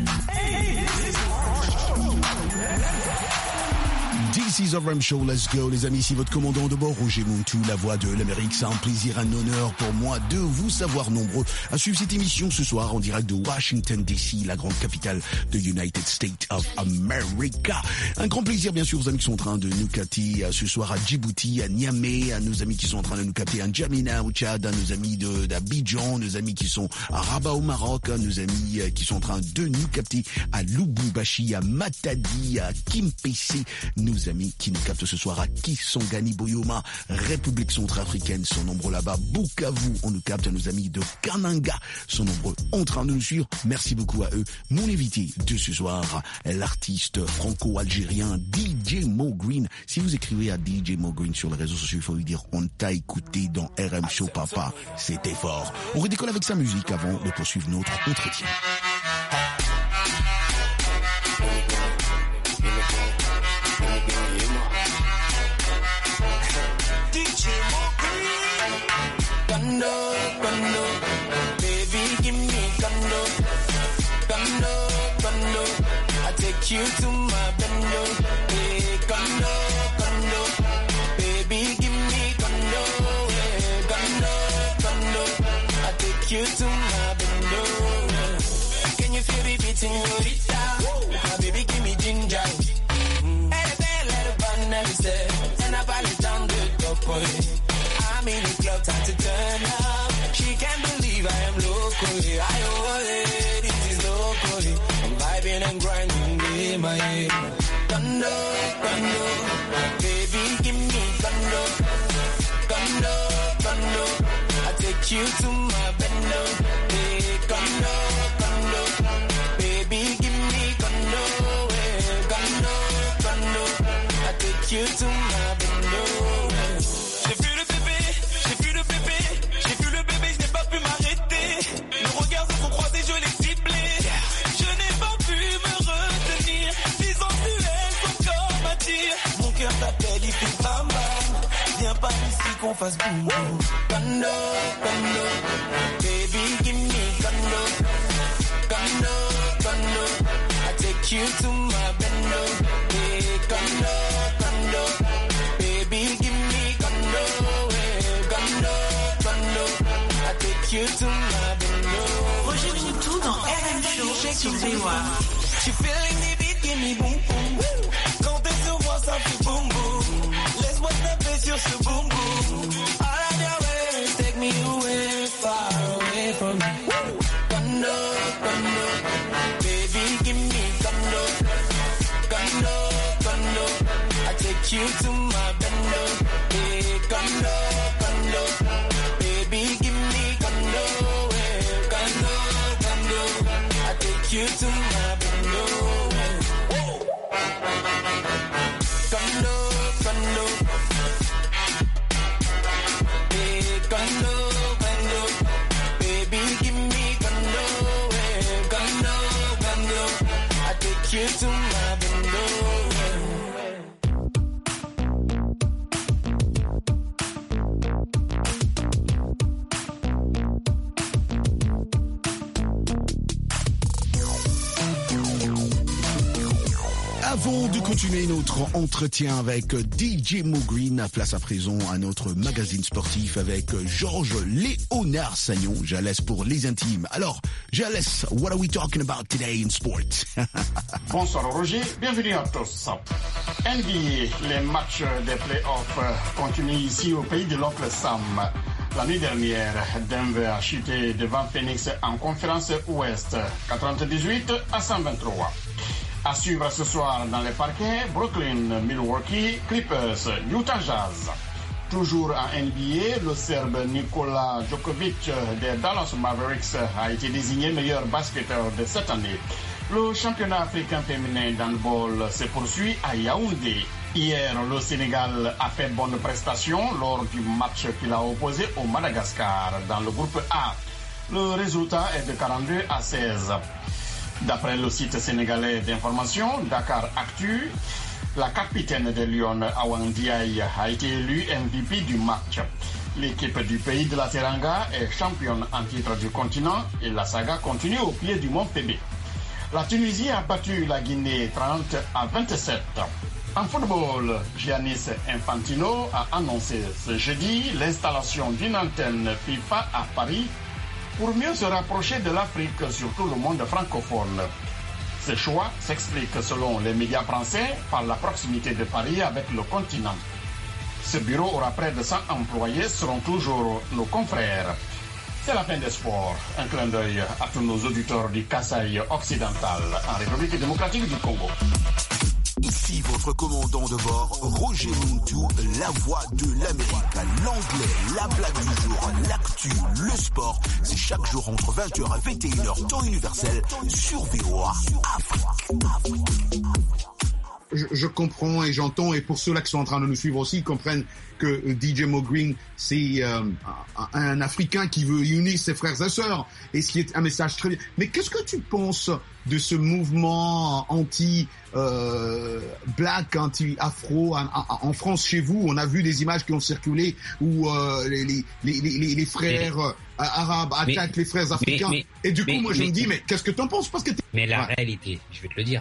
This is a R M Show, let's go les amis, ici votre commandant de bord, Roger Muntu, la voix de l'Amérique. C'est un plaisir, un honneur pour moi de vous savoir nombreux à suivre cette émission ce soir en direct de Washington D C, la grande capitale de United States of America. Un grand plaisir bien sûr aux amis qui sont en train de nous capter ce soir à Djibouti, à Niamey, à nos amis qui sont en train de nous capter à N'Djamena au Tchad, à nos amis de d'Abidjan, nos amis qui sont à Rabat au Maroc, à nos amis qui sont en train de nous capter à Lubumbashi, à Matadi, à Kimpese, nos amis qui nous captent ce soir à Kisangani, Boyoma, République centrafricaine, sont nombreux là-bas. Bukavu, on nous capte, à nos amis de Kananga, sont nombreux en train de nous suivre. Merci beaucoup à eux. Mon invité de ce soir, l'artiste franco-algérien D J Mo Green. Si vous écrivez à D J Mo Green sur les réseaux sociaux, il faut lui dire on t'a écouté dans R M Show Papa. C'était fort. On redécolle avec sa musique avant de poursuivre notre entretien. Condo, condo, baby, give me condo, condo, condo. I take you to my bendo, hey, condo, condo, baby, give me condo, hey, condo, condo. I take you to my bendo. Can you feel the beat in your guitar? My baby, give me ginger. Hey, hey, let it burn, let it say, and I buy it down the top boy. I'm in the club, time to turn up. She can't believe I am locally. I owe it, this is locally. I'm vibing and grinding in my head. Condo, condo, baby, give me condo. Condo, condo, I take you to my bendo. Hey, condo, condo, baby, give me condo. Hey, condo, condo, I take you to my bendo. Qu'on fasse boum boum. Condo, condo, baby, give me condo. Condo, condo, I take you to my bendo. Hey, condo, condo, baby, give me condo. Hey, condo, condo, I take you to my bendo. Roger Muntu dans R M Show sur V O A. She feeling the beat, give me boum boum. Quand elle se voit, ça fait boum boum. Laisse-moi taper sur ce boum boum. Take me away, far away from me. Condo, condo, baby, give me condo. Condo, condo, I take you to my bendo. Hey, condo, condo, baby, give me condo. Hey, condo, condo, I take you to my bendo. Condo, condo. Condo, condo, baby, give me condo, hey, condo, condo, I take you to my bendo. Avant de continuer notre entretien avec D J Mo Green, place à présent à notre magazine sportif avec Georges Léonard Sagnon. Jalès pour les intimes. Alors, Jalès, what are we talking about today in sports? Bonsoir Roger, bienvenue à tous. N B A, les matchs des playoffs continuent ici au pays de l'oncle Sam. La nuit dernière, Denver a chuté devant Phoenix en conférence Ouest, quatre-vingt-dix-huit à cent vingt-trois. À suivre ce soir dans les parquets, Brooklyn, Milwaukee, Clippers, Utah Jazz. Toujours en N B A, le Serbe Nikola Djokovic des Dallas Mavericks a été désigné meilleur basketteur de cette année. Le championnat africain féminin d'handball se poursuit à Yaoundé. Hier, le Sénégal a fait bonne prestation lors du match qu'il a opposé au Madagascar dans le groupe A. Le résultat est de quarante-deux à seize. D'après le site sénégalais d'information Dakar Actu, la capitaine des Lions, Awa Ndiaye, a été élue M V P du match. L'équipe du pays de la Teranga est championne en titre du continent et la saga continue au pied du Mont Pébé. La Tunisie a battu la Guinée trente à vingt-sept. En football, Giannis Infantino a annoncé ce jeudi l'installation d'une antenne FIFA à Paris pour mieux se rapprocher de l'Afrique, surtout le monde francophone. Ce choix s'explique, selon les médias français, par la proximité de Paris avec le continent. Ce bureau aura près de cent employés, seront toujours nos confrères. C'est la fin des sports. Un clin d'œil à tous nos auditeurs du Kasaï occidental, en République démocratique du Congo. Ici votre commandant de bord, Roger Muntou, la voix de l'Amérique, l'anglais, la blague du jour, l'actu, le sport. C'est chaque jour entre vingt heures et vingt et une heures, temps universel, sur V O A Afrique. Je, je comprends et j'entends, et pour ceux-là qui sont en train de nous suivre aussi, comprennent que D J Mo Green, c'est euh, un, un Africain qui veut unir ses frères et sœurs, et ce qui est un message très bien. Mais qu'est-ce que tu penses de ce mouvement anti euh, black, anti afro en, en, en France chez vous? On a vu des images qui ont circulé où euh, les, les, les, les, les frères mais, euh, arabes attaquent mais, les frères africains. Mais, mais, et du coup, mais, moi, je mais, me dis, mais qu'est-ce que t'en penses? Parce que t'es... Mais la ouais. réalité, je vais te le dire.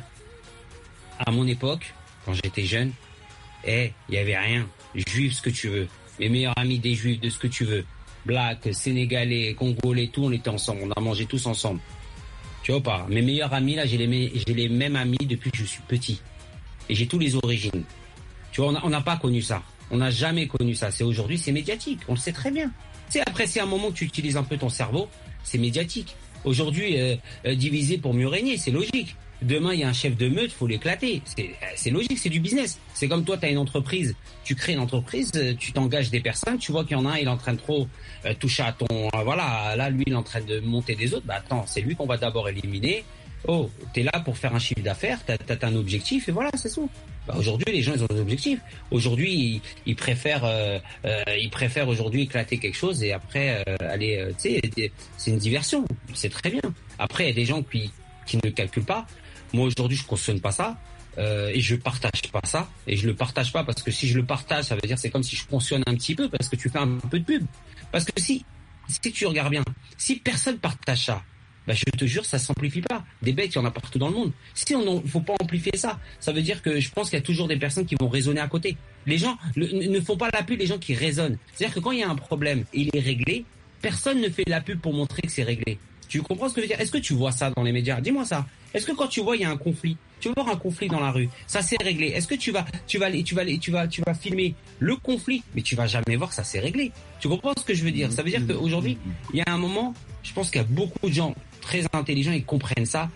À mon époque, quand j'étais jeune, eh, il y avait rien. Juifs, ce que tu veux. Mes meilleurs amis des juifs, de ce que tu veux. Blacks, sénégalais, congolais, tout, on était ensemble. On a mangé tous ensemble. Tu vois pas? Mes meilleurs amis, là, j'ai les, j'ai les mêmes amis depuis que je suis petit. Et j'ai tous les origines. Tu vois, on n'a pas connu ça. On n'a jamais connu ça. C'est aujourd'hui, c'est médiatique. On le sait très bien. Tu sais, après, c'est un moment que tu utilises un peu ton cerveau. C'est médiatique. Aujourd'hui, euh, euh, diviser pour mieux régner, c'est logique. Demain, il y a un chef de meute, faut l'éclater. C'est, c'est logique, c'est du business. C'est comme toi, tu as une entreprise, tu crées une entreprise, tu t'engages des personnes, tu vois qu'il y en a un, il est en train de trop euh, toucher à ton... Euh, voilà, là, lui, il est en train de monter des autres. Bah attends, c'est lui qu'on va d'abord éliminer. Oh, t'es là pour faire un chiffre d'affaires, t'as, t'as un objectif, et voilà, c'est tout. Bah, aujourd'hui, les gens, ils ont des objectifs. Aujourd'hui, ils, ils préfèrent, euh, euh, ils préfèrent aujourd'hui éclater quelque chose et après euh, aller, euh, tu sais, c'est une diversion. C'est très bien. Après, il y a des gens qui, qui ne calculent pas. Moi, aujourd'hui, je cautionne pas ça euh, et je partage pas ça. Et je le partage pas parce que si je le partage, ça veut dire c'est comme si je cautionne un petit peu parce que tu fais un peu de pub. Parce que si, si tu regardes bien, si personne partage ça, bah je te jure, ça s'amplifie pas. Des bêtes, il y en a partout dans le monde. Si on ne faut pas amplifier ça, ça veut dire que je pense qu'il y a toujours des personnes qui vont raisonner à côté. Les gens le, ne font pas la pub, les gens qui raisonnent. C'est-à-dire que quand il y a un problème et il est réglé, personne ne fait la pub pour montrer que c'est réglé. Tu comprends ce que je veux dire? Est-ce que tu vois ça dans les médias? Dis-moi ça. Est-ce que quand tu vois il y a un conflit, tu vas voir un conflit dans la rue, ça s'est réglé. Est-ce que tu vas, tu vas, tu vas, tu vas, tu vas filmer le conflit, mais tu vas jamais voir que ça s'est réglé. Tu comprends ce que je veux dire? Ça veut dire qu'aujourd'hui, il y a un moment, je pense qu'il y a beaucoup de gens très intelligents et qui comprennent ça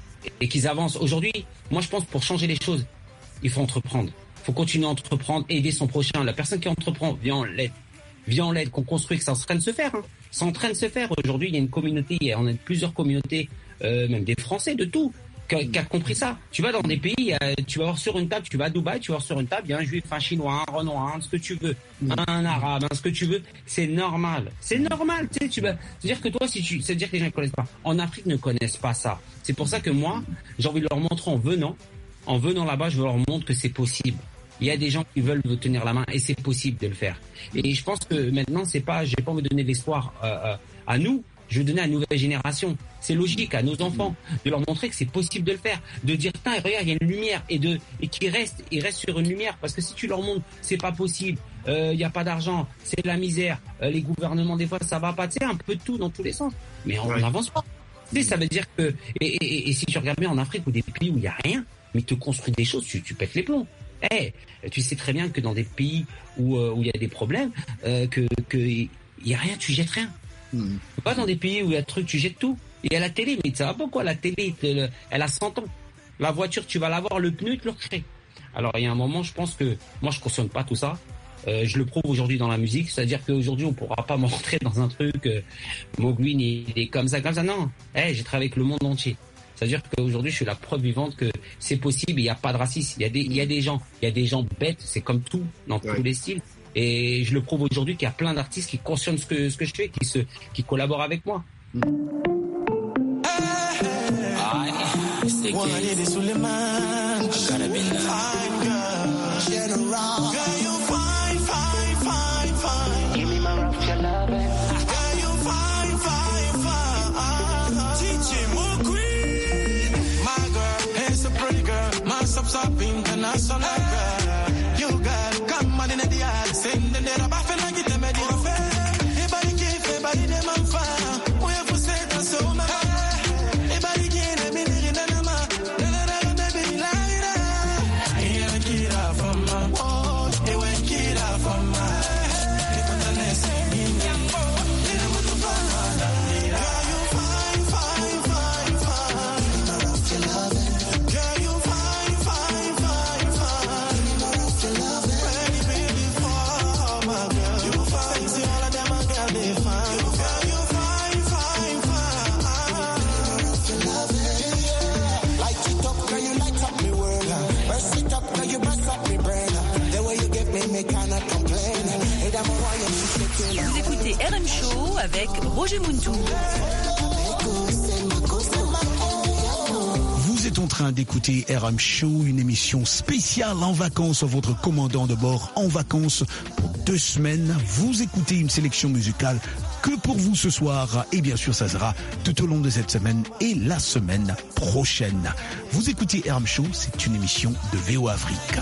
et qu'ils avancent. Aujourd'hui, moi je pense pour changer les choses, il faut entreprendre. Il faut continuer à entreprendre, aider son prochain. La personne qui entreprend, vient en l'aide. Vient en l'aide, qu'on construit, que ça est en train de se faire. Hein. C'est en train de se faire. Aujourd'hui, il y a une communauté, il y a, on a plusieurs communautés, euh, même des Français, de tout, qui, qui a compris ça. Tu vas dans des pays, euh, tu vas voir sur une table, tu vas à Dubaï, tu vas voir sur une table, il y a un juif, un chinois, un renoir, un ce que tu veux, un arabe, un ce que tu veux. C'est normal. C'est normal. Tu sais, tu vas, c'est-à-dire que toi, si tu, c'est-à-dire que les gens ne connaissent pas. En Afrique, ne connaissent pas ça. C'est pour ça que moi, j'ai envie de leur montrer en venant, en venant là-bas, je veux leur montrer que c'est possible. Il y a des gens qui veulent vous tenir la main et c'est possible de le faire. Et je pense que maintenant, c'est pas, j'ai pas envie de donner l'espoir euh, euh, à nous, je veux donner à la nouvelle génération. C'est logique, à nos enfants, de leur montrer que c'est possible de le faire, de dire tiens, regarde, il y a une lumière et de et qu'ils restent, ils restent sur une lumière parce que si tu leur montres c'est pas possible, il euh, y a pas d'argent, c'est de la misère, euh, les gouvernements des fois ça va pas, tu sais, un peu de tout dans tous les sens, mais on n'avance pas. Tu sais, ça veut dire que et, et, et si tu regardes bien en Afrique ou des pays où il y a rien, mais tu construis des choses, tu, tu pètes les plombs. Eh, hey, tu sais très bien que dans des pays où euh, où il y a des problèmes, euh, que que il y a rien, tu jettes rien. Mmh. Pas dans des pays où il y a des trucs, tu jettes tout. Et à la télé, mais ça va pas quoi, la télé, elle a cent ans. La voiture, tu vas l'avoir, le pneu, tu le recrées. Alors il y a un moment, je pense que moi je cautionne pas tout ça. Euh, je le prouve aujourd'hui dans la musique, c'est-à-dire qu'aujourd'hui on pourra pas m'entrer dans un truc. Euh, Mo Green, il est comme ça, comme ça. Non, eh, hey, j'ai travaillé avec le monde entier. C'est-à-dire qu'aujourd'hui, je suis la preuve vivante que c'est possible, il n'y a pas de racisme. Il y a des, il y a des gens, il y a des gens bêtes, c'est comme tout, dans ouais. tous les styles. Et je le prouve aujourd'hui qu'il y a plein d'artistes qui cautionnent ce que, ce que je fais, qui se, qui collaborent avec moi. Mm. Up international girl, you girl, come on in the yard, send the net up, I feel like it's a medical fair. Everybody give, everybody them on fire. We have to say to so much. Everybody give, let me live in the man. Let it let me lie there. He ain't get out from my wall, he won't get out from my. He put the next in your phone. He don't want to find out. Girl, you fine, fine, fine, fine. You love it. Girl, you fine. Vous écoutez R M Show avec Roger Muntou. Vous êtes en train d'écouter R M Show, une émission spéciale en vacances. Votre commandant de bord en vacances pour deux semaines. Vous écoutez une sélection musicale que pour vous ce soir. Et bien sûr, ça sera tout au long de cette semaine et la semaine prochaine. Vous écoutez R M Show, c'est une émission de V O Afrique.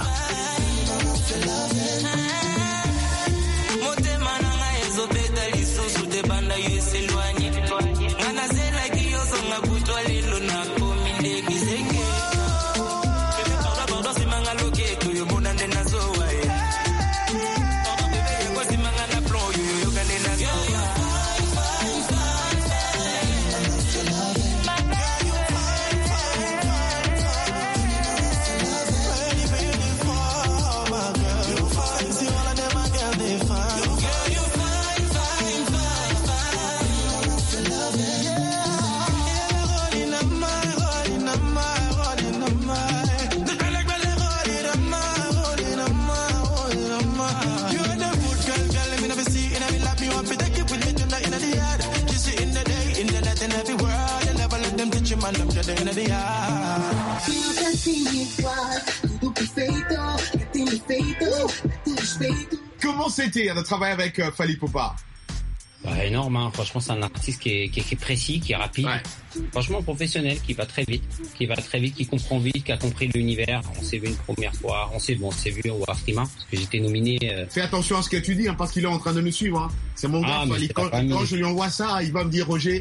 Comment c'était de travailler avec euh, Fally Ipupa? Bah, énorme, hein. Franchement, c'est un artiste qui est, qui est, qui est précis, qui est rapide. Ouais. Franchement, professionnel, qui va très vite, qui va très vite, qui comprend vite, qui a compris l'univers. On s'est vu une première fois, on s'est, bon, on s'est vu au Afrima, parce que j'étais nominé. Euh... Fais attention à ce que tu dis, hein, parce qu'il est en train de nous suivre. Hein. C'est mon gars, ah, Fally. Quand, quand je lui envoie ça, il va me dire Roger.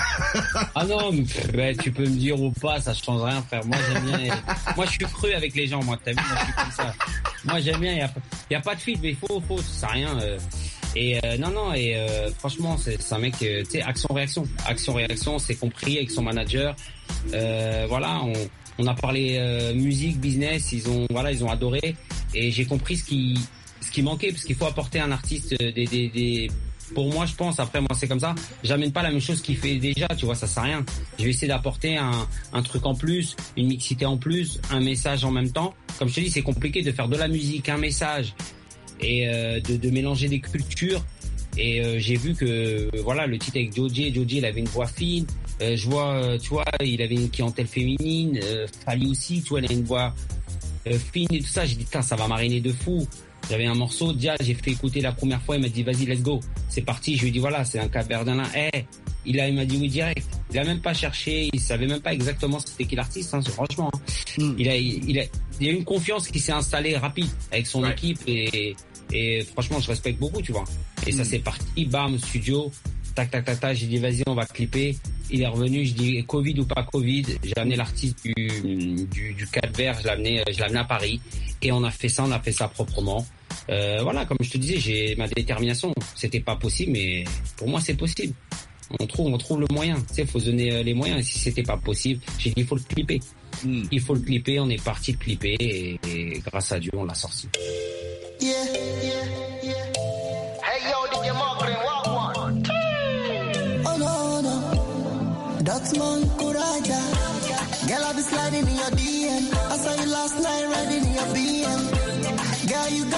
Ah non, mais, bah, tu peux me dire ou pas, ça change rien, frère. Moi, j'aime bien. Moi, je suis cru avec les gens, moi, t'as vu, moi, je suis comme ça. Moi, j'aime bien, il y a, y a pas de filtre, mais il faut, faut, ça sert à rien. Euh... Et euh, non, non, et euh, franchement, c'est, c'est un mec, euh, tu sais, action-réaction. Action-réaction, c'est compris avec son manager. Euh, voilà, on, on a parlé euh, musique, business, ils ont, voilà, ils ont adoré. Et j'ai compris ce qui, ce qui manquait, parce qu'il faut apporter un artiste des, des, des. Pour moi, je pense, après, moi, c'est comme ça. J'amène pas la même chose qu'il fait déjà, tu vois, ça sert à rien. Je vais essayer d'apporter un, un truc en plus, une mixité en plus, un message en même temps. Comme je te dis, c'est compliqué de faire de la musique, un message. Et euh, de, de mélanger des cultures. Et euh, j'ai vu que euh, voilà, le titre avec Joji, Joji il avait une voix fine. Euh, je vois, euh, tu vois, il avait une clientèle féminine. Euh, Fally aussi, tu vois, il a une voix euh, fine et tout ça. J'ai dit, putain, ça va mariner de fou. J'avais un morceau, déjà, j'ai fait écouter la première fois. Il m'a dit, vas-y, let's go. C'est parti. Je lui ai dit, voilà, c'est un Cap-Verdien. Eh, hey. il a, il m'a dit oui direct. Il a même pas cherché. Il savait même pas exactement c'était qui l'artiste. Hein, franchement, hein. Mm. il a, il, il a, il y a une confiance qui s'est installée rapide avec son ouais. équipe et Et franchement, je respecte beaucoup, tu vois. Et mmh. ça, c'est parti, bam, studio, tac, tac, tac, tac. J'ai dit, vas-y, on va clipper. Il est revenu, je dis, Covid ou pas Covid. J'ai amené l'artiste du, du, du Cap-Vert, je l'ai amené, je l'ai amené à Paris. Et on a fait ça, on a fait ça proprement. Euh, voilà, comme je te disais, j'ai ma détermination. C'était pas possible, mais pour moi, c'est possible. On trouve, on trouve le moyen. Tu sais, faut se donner les moyens. Et si c'était pas possible, j'ai dit, il faut le clipper. Mm. Il faut le clipper. On est parti le clipper et, et grâce à Dieu, on l'a sorti. Yeah, yeah, yeah. Hey yo, D J Margaret, walk one. Oh no, no. That's man Kuraja.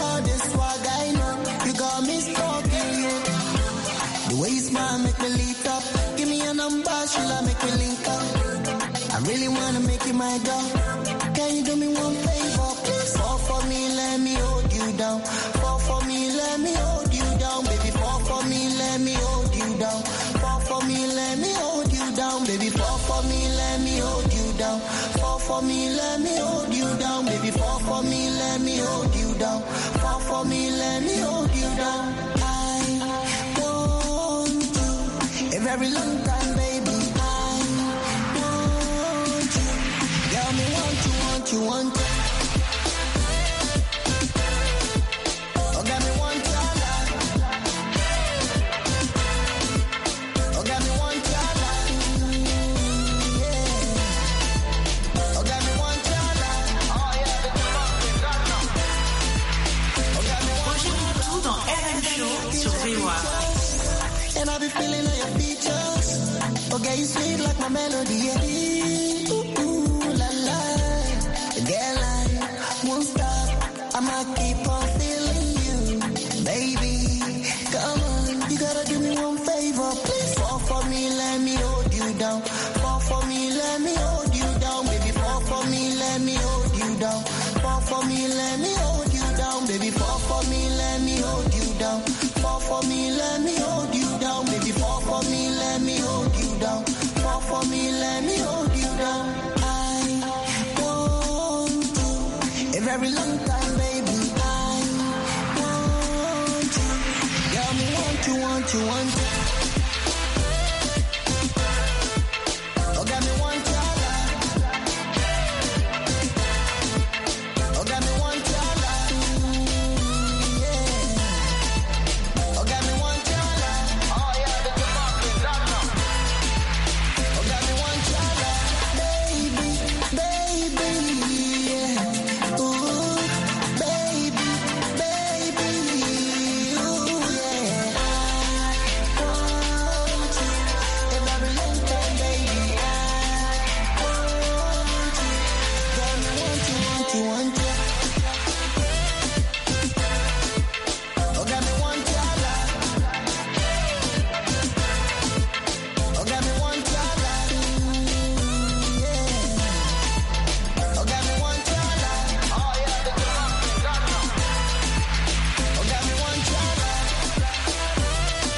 all this swag, I know. You got me stalking you. The way you smile make me leap up. Give me a number, she'll make me link up. I really wanna make you my girl. Can you do me one favor, please? Fall for me, let me hold you down. Fall for me, let me hold you down, baby. Fall for me, let me hold you down. Fall for me, let me hold you down, baby. Fall for me, let me hold you down. Fall for me, let me hold you down, baby. Fall for me, let me hold you down. Fall for me, let me hold you down. I want you a very long time, baby. I want you. Girl, me want you, want you, want you. Oh, girl, me want you, I love. Oh, girl, me want you, I love. Yeah. Oh, girl, me want you, I love. Oh, yeah, the fuck is that now? Oh, girl, me want you, I love. Tout dans R M Show sur V O A. And I be feeling all your features. Okay, you sweet like my melody. Yeah. Ooh, ooh, la la. Girl, I won't stop. I'ma keep on feeling you, baby. Come on, you gotta do me one favor, please. Fall for me, let me hold you down. Fall for me, let me hold you down, baby. Fall for me, let me hold you down. Fall for me, let me hold you down, baby. Fall for me, let me hold you down. Fall for me, let me hold you down, baby. Fall for me, let me hold you down. Fall for me, let me hold you down. I want you a very long time, baby. I want you. Girl, me want you, want you, want you. Oh, girl, me want you, I love. Oh, girl, me want you, I love. Yeah. Oh, girl, me want you, I love. Oh, yeah, the fuck is that now? Oh, girl, me want you, I love. Baby, baby, yeah. Ooh, baby, baby, ooh, yeah. I want you a very long time, baby. I want you. Girl, me want you, want you, want you. Oh, girl, me want you, I love. Oh, girl, me want you, I love. Yeah. Oh, girl, me want you, I love. Oh, yeah, the fuck is that now? Oh, girl, me want you, I love.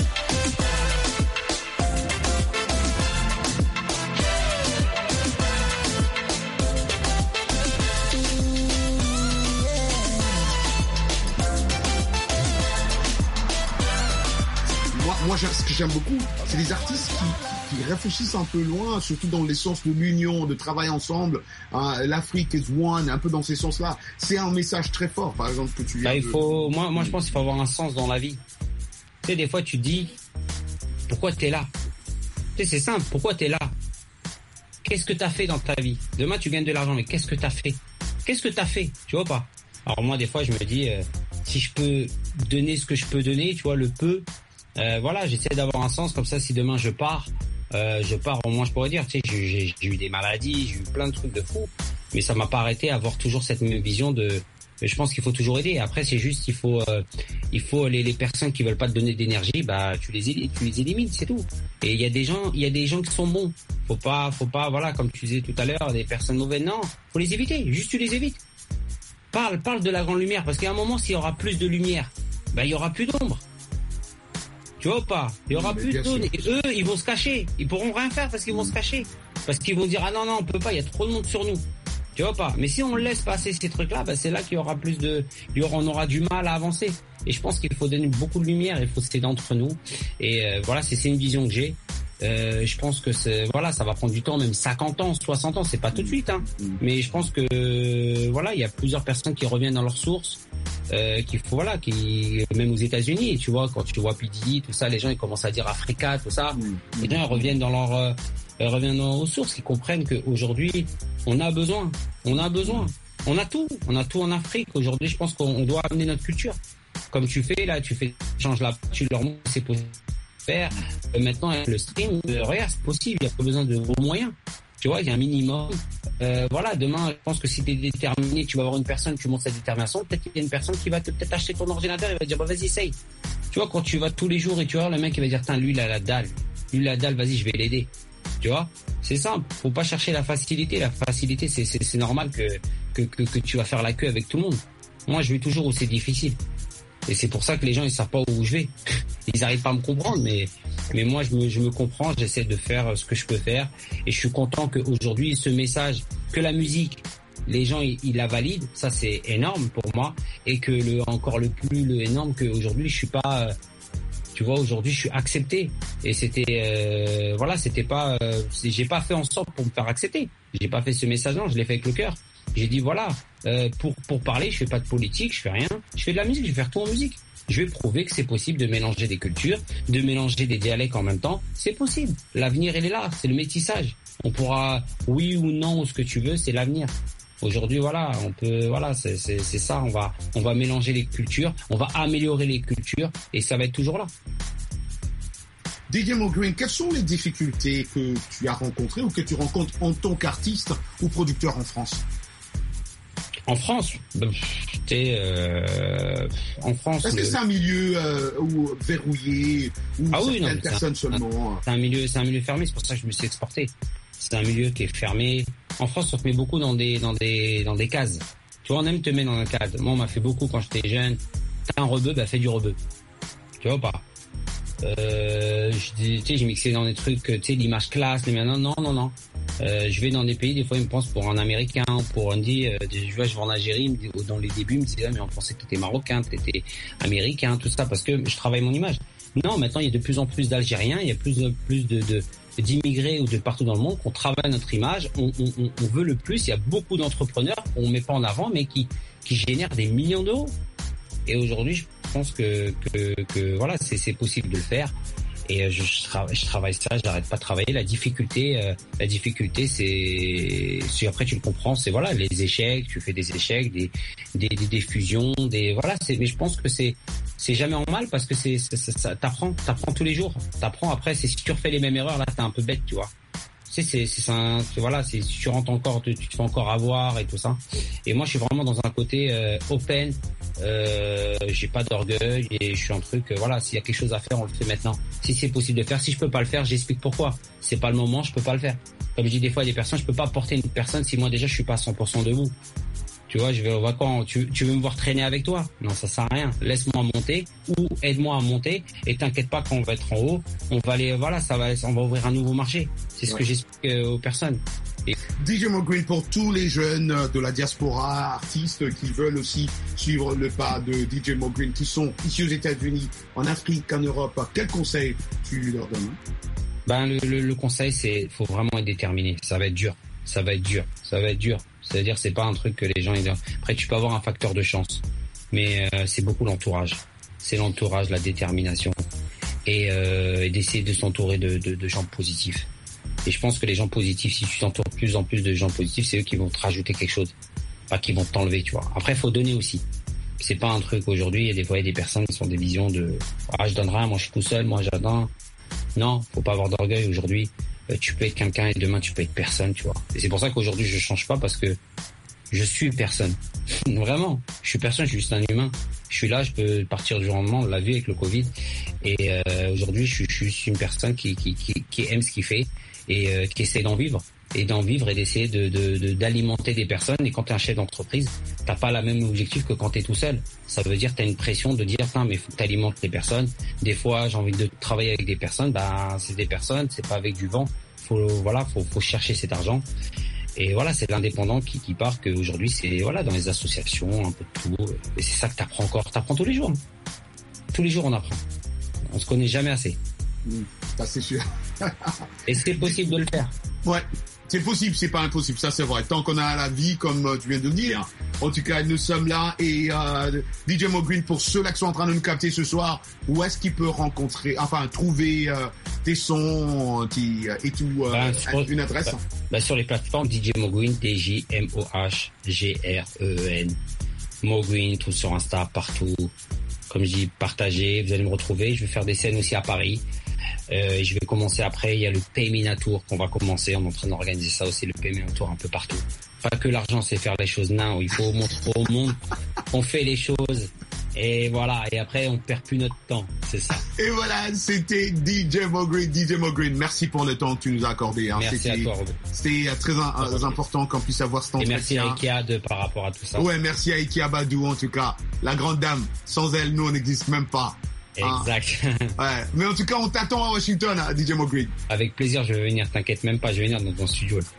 Moi, moi j'ai- ce que j'aime beaucoup, c'est les artistes qui, qui réfléchissent un peu loin, surtout dans les sens de l'union, de travail ensemble. Hein, l'Afrique is one, un peu dans ces sens-là. C'est un message très fort, par exemple, que tu viens Bah, il de- faut, moi, moi, je pense qu'il faut avoir un sens dans la vie. Tu sais, des fois, tu te dis, pourquoi t'es là? Tu sais, c'est simple, pourquoi t'es là? Qu'est-ce que t'as fait dans ta vie? Demain, tu gagnes de l'argent, mais qu'est-ce que t'as fait? Qu'est-ce que t'as fait? Tu vois pas? Alors moi, des fois, je me dis, euh, si je peux donner ce que je peux donner, tu vois, le peu, euh, voilà, j'essaie d'avoir un sens, comme ça, si demain je pars, euh, je pars, au moins je pourrais dire, tu sais, j'ai, j'ai, j'ai eu des maladies, j'ai eu plein de trucs de fou, mais ça m'a pas arrêté à avoir toujours cette même vision de, je pense qu'il faut toujours aider. Après, c'est juste, il faut, euh, il faut les, les personnes qui veulent pas te donner d'énergie, bah, tu les, éli- tu les élimines, c'est tout. Et il y a des gens, il y a des gens qui sont bons. Faut pas, faut pas, voilà, comme tu disais tout à l'heure, des personnes mauvaises, non, faut les éviter, juste tu les évites. Parle, parle de la grande lumière, parce qu'à un moment, s'il y aura plus de lumière, bah, il y aura plus d'ombre. Tu vois ou pas? Il y aura Mais plus bien d'ombre. sûr. Et eux, ils vont se cacher. Ils pourront rien faire parce qu'ils vont se cacher. Parce qu'ils vont dire, ah non, non, on peut pas, il y a trop de monde sur nous. Tu vois pas? Mais si on laisse passer ces trucs-là, bah, c'est là qu'il y aura plus de, il y aura, on aura du mal à avancer. Et je pense qu'il faut donner beaucoup de lumière, il faut s'aider entre nous. Et euh, voilà, c'est, c'est une vision que j'ai. Euh, je pense que c'est, voilà, ça va prendre du temps, même cinquante ans, soixante ans, c'est pas tout de suite, hein. Mais je pense que, euh, voilà, il y a plusieurs personnes qui reviennent dans leurs sources, euh, qu'il faut, voilà, qui, même aux États-Unis, tu vois, quand tu vois P. Diddy, tout ça, les gens, ils commencent à dire Africa, tout ça. Les gens, ils reviennent dans leur, euh, ils reviennent dans aux sources, ils comprennent qu'aujourd'hui, on a besoin, on a besoin, on a tout, on a tout en Afrique. Aujourd'hui, je pense qu'on doit amener notre culture. Comme tu fais, là, tu fais, changes la, tu leur montres, c'est possible. Faire euh, maintenant avec le stream, euh, regarde, c'est possible, il n'y a pas besoin de gros moyens. Tu vois, il y a un minimum euh, voilà, demain, je pense que si t'es déterminé, tu vas avoir une personne, tu montres sa détermination, peut-être qu'il y a une personne qui va te, peut-être acheter ton ordinateur et va te dire, bah, vas-y, essaye. Tu vois, quand tu vas tous les jours et tu vois, le mec, il va dire, tiens, lui, il a la dalle. Lui, il a la dalle, vas-y, je vais l'aider. Tu vois, c'est simple. Faut pas chercher la facilité. La facilité, c'est, c'est, c'est normal que, que, que, que tu vas faire la queue avec tout le monde. Moi, je vais toujours où c'est difficile. Et c'est pour ça que les gens, ils savent pas où je vais. Ils arrivent pas à me comprendre, mais, mais moi, je me, je me comprends, j'essaie de faire ce que je peux faire. Et je suis content qu'aujourd'hui, ce message, que la musique, les gens, ils, ils la valident. Ça, c'est énorme pour moi. Et que le, encore le plus, le énorme qu'aujourd'hui, je suis pas, euh, tu vois, aujourd'hui, je suis accepté. Et c'était, euh, voilà, c'était pas, euh, j'ai pas fait en sorte pour me faire accepter. J'ai pas fait ce message-là, je l'ai fait avec le cœur. J'ai dit, voilà, euh, pour, pour parler, je fais pas de politique, je fais rien. Je fais de la musique, je vais faire tout en musique. Je vais prouver que c'est possible de mélanger des cultures, de mélanger des dialectes en même temps. C'est possible. L'avenir, il est là. C'est le métissage. On pourra, oui ou non, ou ce que tu veux, c'est l'avenir. Aujourd'hui, voilà, on peut, voilà, c'est, c'est, c'est ça. On va, on va mélanger les cultures, on va améliorer les cultures, et ça va être toujours là. D J Mo Green, quelles sont les difficultés que tu as rencontrées ou que tu rencontres en tant qu'artiste ou producteur en France? En France, t'es euh, en France. Est-ce le... que c'est un milieu euh, où verrouillé ou ah oui, certaines non, personnes un, seulement? C'est un milieu, c'est un milieu fermé. C'est pour ça que je me suis exporté. C'est un milieu qui est fermé. En France, on te met beaucoup dans des, dans des, dans des cases. Tu vois, on aime te mettre dans un cadre. Moi, on m'a fait beaucoup quand j'étais jeune. T'as un rebeu, bah fais du rebeu. Tu vois ou pas? Euh, je dis, tu sais, j'ai mixé dans des trucs, tu sais, l'image classe, les non, non, non, non. Euh, je vais dans des pays, des fois, ils me pensent pour un Américain, pour un dit, euh, je vois, je vais en Algérie, ils me disent, dans les débuts, ils me disaient, ah, mais on pensait que t'étais marocain, t'étais américain, tout ça, parce que je travaille mon image. Non, maintenant, il y a de plus en plus d'Algériens, il y a plus, plus de, de, d'immigrés ou de partout dans le monde qu'on travaille notre image, on, on, on veut le plus, il y a beaucoup d'entrepreneurs qu'on met pas en avant, mais qui, qui génèrent des millions d'euros. Et aujourd'hui, je pense que, que, que voilà, c'est, c'est possible de le faire. Et je, je, travaille, je travaille ça, j'arrête pas de travailler. La difficulté, euh, la difficulté, c'est, si après tu le comprends, c'est voilà, les échecs, tu fais des échecs, des, des, des, des fusions, des voilà. C'est, mais je pense que c'est, c'est jamais en mal parce que c'est, c'est ça, ça, t'apprends, t'apprends tous les jours. T'apprends après, c'est si tu refais les mêmes erreurs, là, t'es un peu bête, tu vois. Tu sais, c'est, c'est, c'est un, voilà, c'est, si tu rentres encore, tu, tu te fais encore avoir et tout ça. Et moi, je suis vraiment dans un côté euh, open. Euh, j'ai pas d'orgueil et je suis un truc. Euh, voilà, s'il y a quelque chose à faire, on le fait maintenant. Si c'est possible de faire, si je peux pas le faire, j'explique pourquoi. C'est pas le moment, je peux pas le faire. Comme je dis des fois à des personnes, je peux pas porter une personne si moi déjà je suis pas à cent pour cent debout. Tu vois, je vais au vacances, tu, tu veux me voir traîner avec toi? Non, ça sert à rien. Laisse-moi monter ou aide-moi à monter et t'inquiète pas quand on va être en haut, on va aller, voilà, ça va, on va ouvrir un nouveau marché. C'est ce ouais. que j'explique euh, aux personnes. Et... D J Mo Green, pour tous les jeunes de la diaspora, artistes qui veulent aussi suivre le pas de D J Mo Green, qui sont ici aux États-Unis, en Afrique, en Europe, quel conseil tu leur donnes? Ben, le, le, le conseil, c'est, faut vraiment être déterminé. Ça va être dur. Ça va être dur. Ça va être dur. C'est-à-dire, c'est pas un truc que les gens, ils... après, tu peux avoir un facteur de chance. Mais, euh, c'est beaucoup l'entourage. C'est l'entourage, la détermination. Et, euh, et d'essayer de s'entourer de, de, de gens positifs. Et je pense que les gens positifs, si tu t'entoures de plus en plus de gens positifs, c'est eux qui vont te rajouter quelque chose. Pas qui vont t'enlever, tu vois. Après, il faut donner aussi. C'est pas un truc aujourd'hui, il y a des fois, il y a des personnes qui sont des visions de, ah, je donne rien, moi je suis tout seul, moi j'adore. Non, faut pas avoir d'orgueil aujourd'hui. Euh, tu peux être quelqu'un et demain tu peux être personne, tu vois. Et c'est pour ça qu'aujourd'hui je change pas parce que je suis personne. Vraiment. Je suis personne, je suis juste un humain. Je suis là, je peux partir du jour au lendemain, on l'a vu avec le Covid. Et euh, aujourd'hui, je, je suis une personne qui, qui, qui, qui aime ce qu'il fait et euh, qui essaie d'en vivre. Et d'en vivre et d'essayer de, de, de, d'alimenter des personnes. Et quand tu es un chef d'entreprise, t'as pas la même objectif que quand tu es tout seul. Ça veut dire que tu as une pression de dire, putain, mais faut que tu alimentes les personnes. Des fois, j'ai envie de travailler avec des personnes. Bah, c'est des personnes, c'est pas avec du vent. Faut, voilà, faut, faut chercher cet argent. Et voilà, c'est l'indépendant qui, qui part qu'aujourd'hui, c'est, voilà, dans les associations, un peu de tout. Et c'est ça que t'apprends encore. T'apprends tous les jours. Tous les jours, on apprend. On se connaît jamais assez. Mmh, ça, c'est sûr. Et c'est possible de le faire. Ouais. C'est possible, c'est pas impossible, ça c'est vrai. Tant qu'on a la vie, comme tu viens de le dire. En tout cas, nous sommes là. Et euh, D J Mo Green, pour ceux-là qui sont en train de nous capter ce soir, où est-ce qu'il peut rencontrer, enfin trouver euh, tes sons qui, et tout, euh, bah, sur, une adresse bah, bah, sur les plateformes D J Mo Green, D J M O H G R E E N. Mo Green, tout sur Insta, partout. Comme je dis, partagez, vous allez me retrouver. Je vais faire des scènes aussi à Paris. Euh, et je vais commencer après, il y a le Payment Tour qu'on va commencer, on est en train d'organiser ça aussi, le Payment Tour un peu partout. Pas que l'argent, c'est faire les choses, non, il faut montrer au monde qu'on fait les choses. Et voilà, et après on perd plus notre temps, c'est ça. Et voilà, c'était D J Mo Green. D J Mo Green, merci pour le temps que tu nous as accordé. Hein. Merci c'était, à toi, Robert. C'était très un, important qu'on puisse avoir cet entretien. Et merci à Ikea de, par rapport à tout ça. Ouais, merci à Ikea Badou en tout cas. La grande dame, sans elle, nous on n'existe même pas. Exact. Hein. Ouais, mais en tout cas, on t'attend à Washington, hein, D J Mo Green. Avec plaisir, je vais venir, t'inquiète même pas, je vais venir dans ton studio. Là.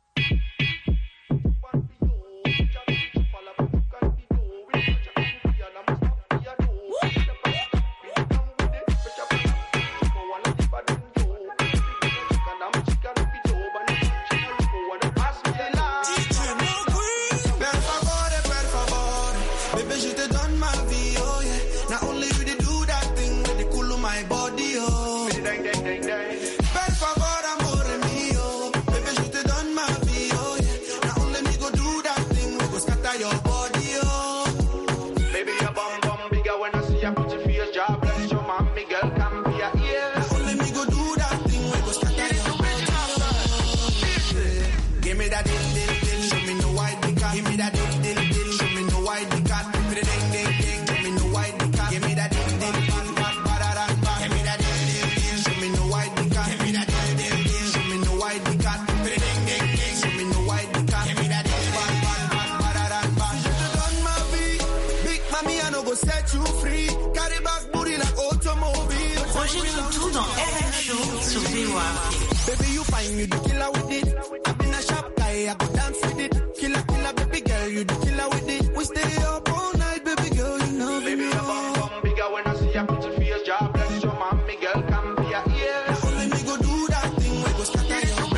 Baby, you find you the killer with it. I've been a sharp guy, I go dance with it. Killer, killer, baby girl, you the killer with it. We stay up all night, baby girl, you know. Baby, your bum bum bigger when I see your pretty face. Job bless your mommy, girl, come be a ear. Now let me go do that thing, we go scatter your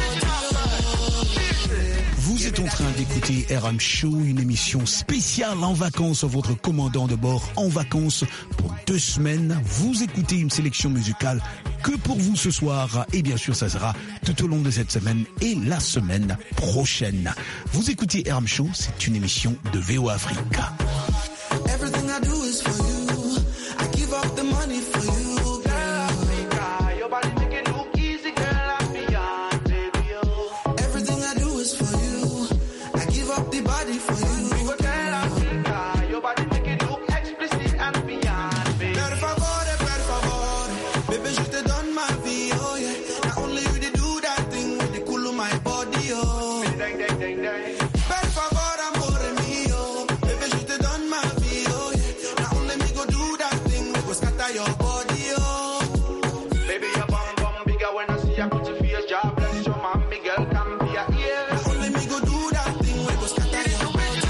Vous êtes en train d'écouter R M Show, une émission spéciale en vacances. Votre commandant de bord en vacances pour deux semaines. Vous écoutez une sélection musicale que pour vous ce soir. Et bien sûr, ça sera tout au long de cette semaine et la semaine prochaine. Vous écoutez R M Show, c'est une émission de V O A Africa. Everything I do is for you. I give up the money for you, girl. Africa, your body make it look easy, girl. I'm beyond, baby, oh. Everything I do is for you. I give up the body for you. We go tell Africa, your body make it look explicit and beyond, baby. Per favore, per favore, baby, je te donne ma vie, oh yeah. Not only you they do that thing with the cool of my body, oh. Dang, dang, dang, dang. Per favore, amore mio, baby, je te donne ma vie, oh yeah. Now only me go do that thing, we go scatter your body, oh. Baby, your bum bum bigger when I see your pretty face. Job bless your mommy, girl, come be a ear. Now only me go do that thing, we go scatter your body,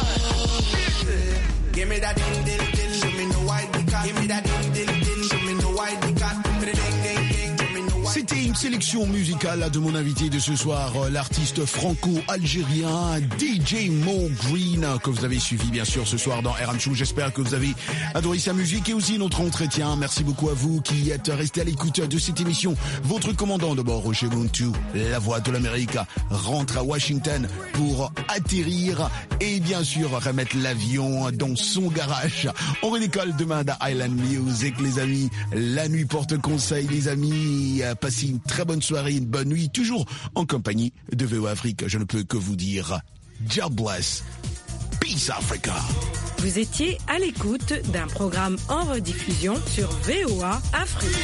oh. Give me that ding ding ding, show me no white dick. Give me that ding ding ding, show me no white dick. Ding ding ding, show me no white. C'était une sélection musicale de mon invité de ce soir, l'artiste franco-algérien D J Mo Green, que vous avez suivi bien sûr ce soir dans R M Show. J'espère que vous avez adoré sa musique et aussi notre entretien. Merci beaucoup à vous qui êtes restés à l'écoute de cette émission. Votre commandant de bord, Roger Muntu, la voix de l'Amérique, rentre à Washington pour atterrir et bien sûr remettre l'avion dans son garage. On redécolle demain dans Island Music, les amis. La nuit porte conseil, les amis. Passez une très bonne soirée, une bonne nuit, toujours en compagnie de V O A Afrique. Je ne peux que vous dire, God bless, peace Africa. Vous étiez à l'écoute d'un programme en rediffusion sur V O A Afrique.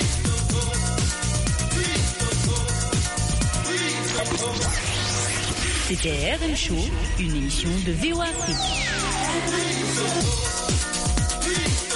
C'était R M Show, une émission de V O A Afrique.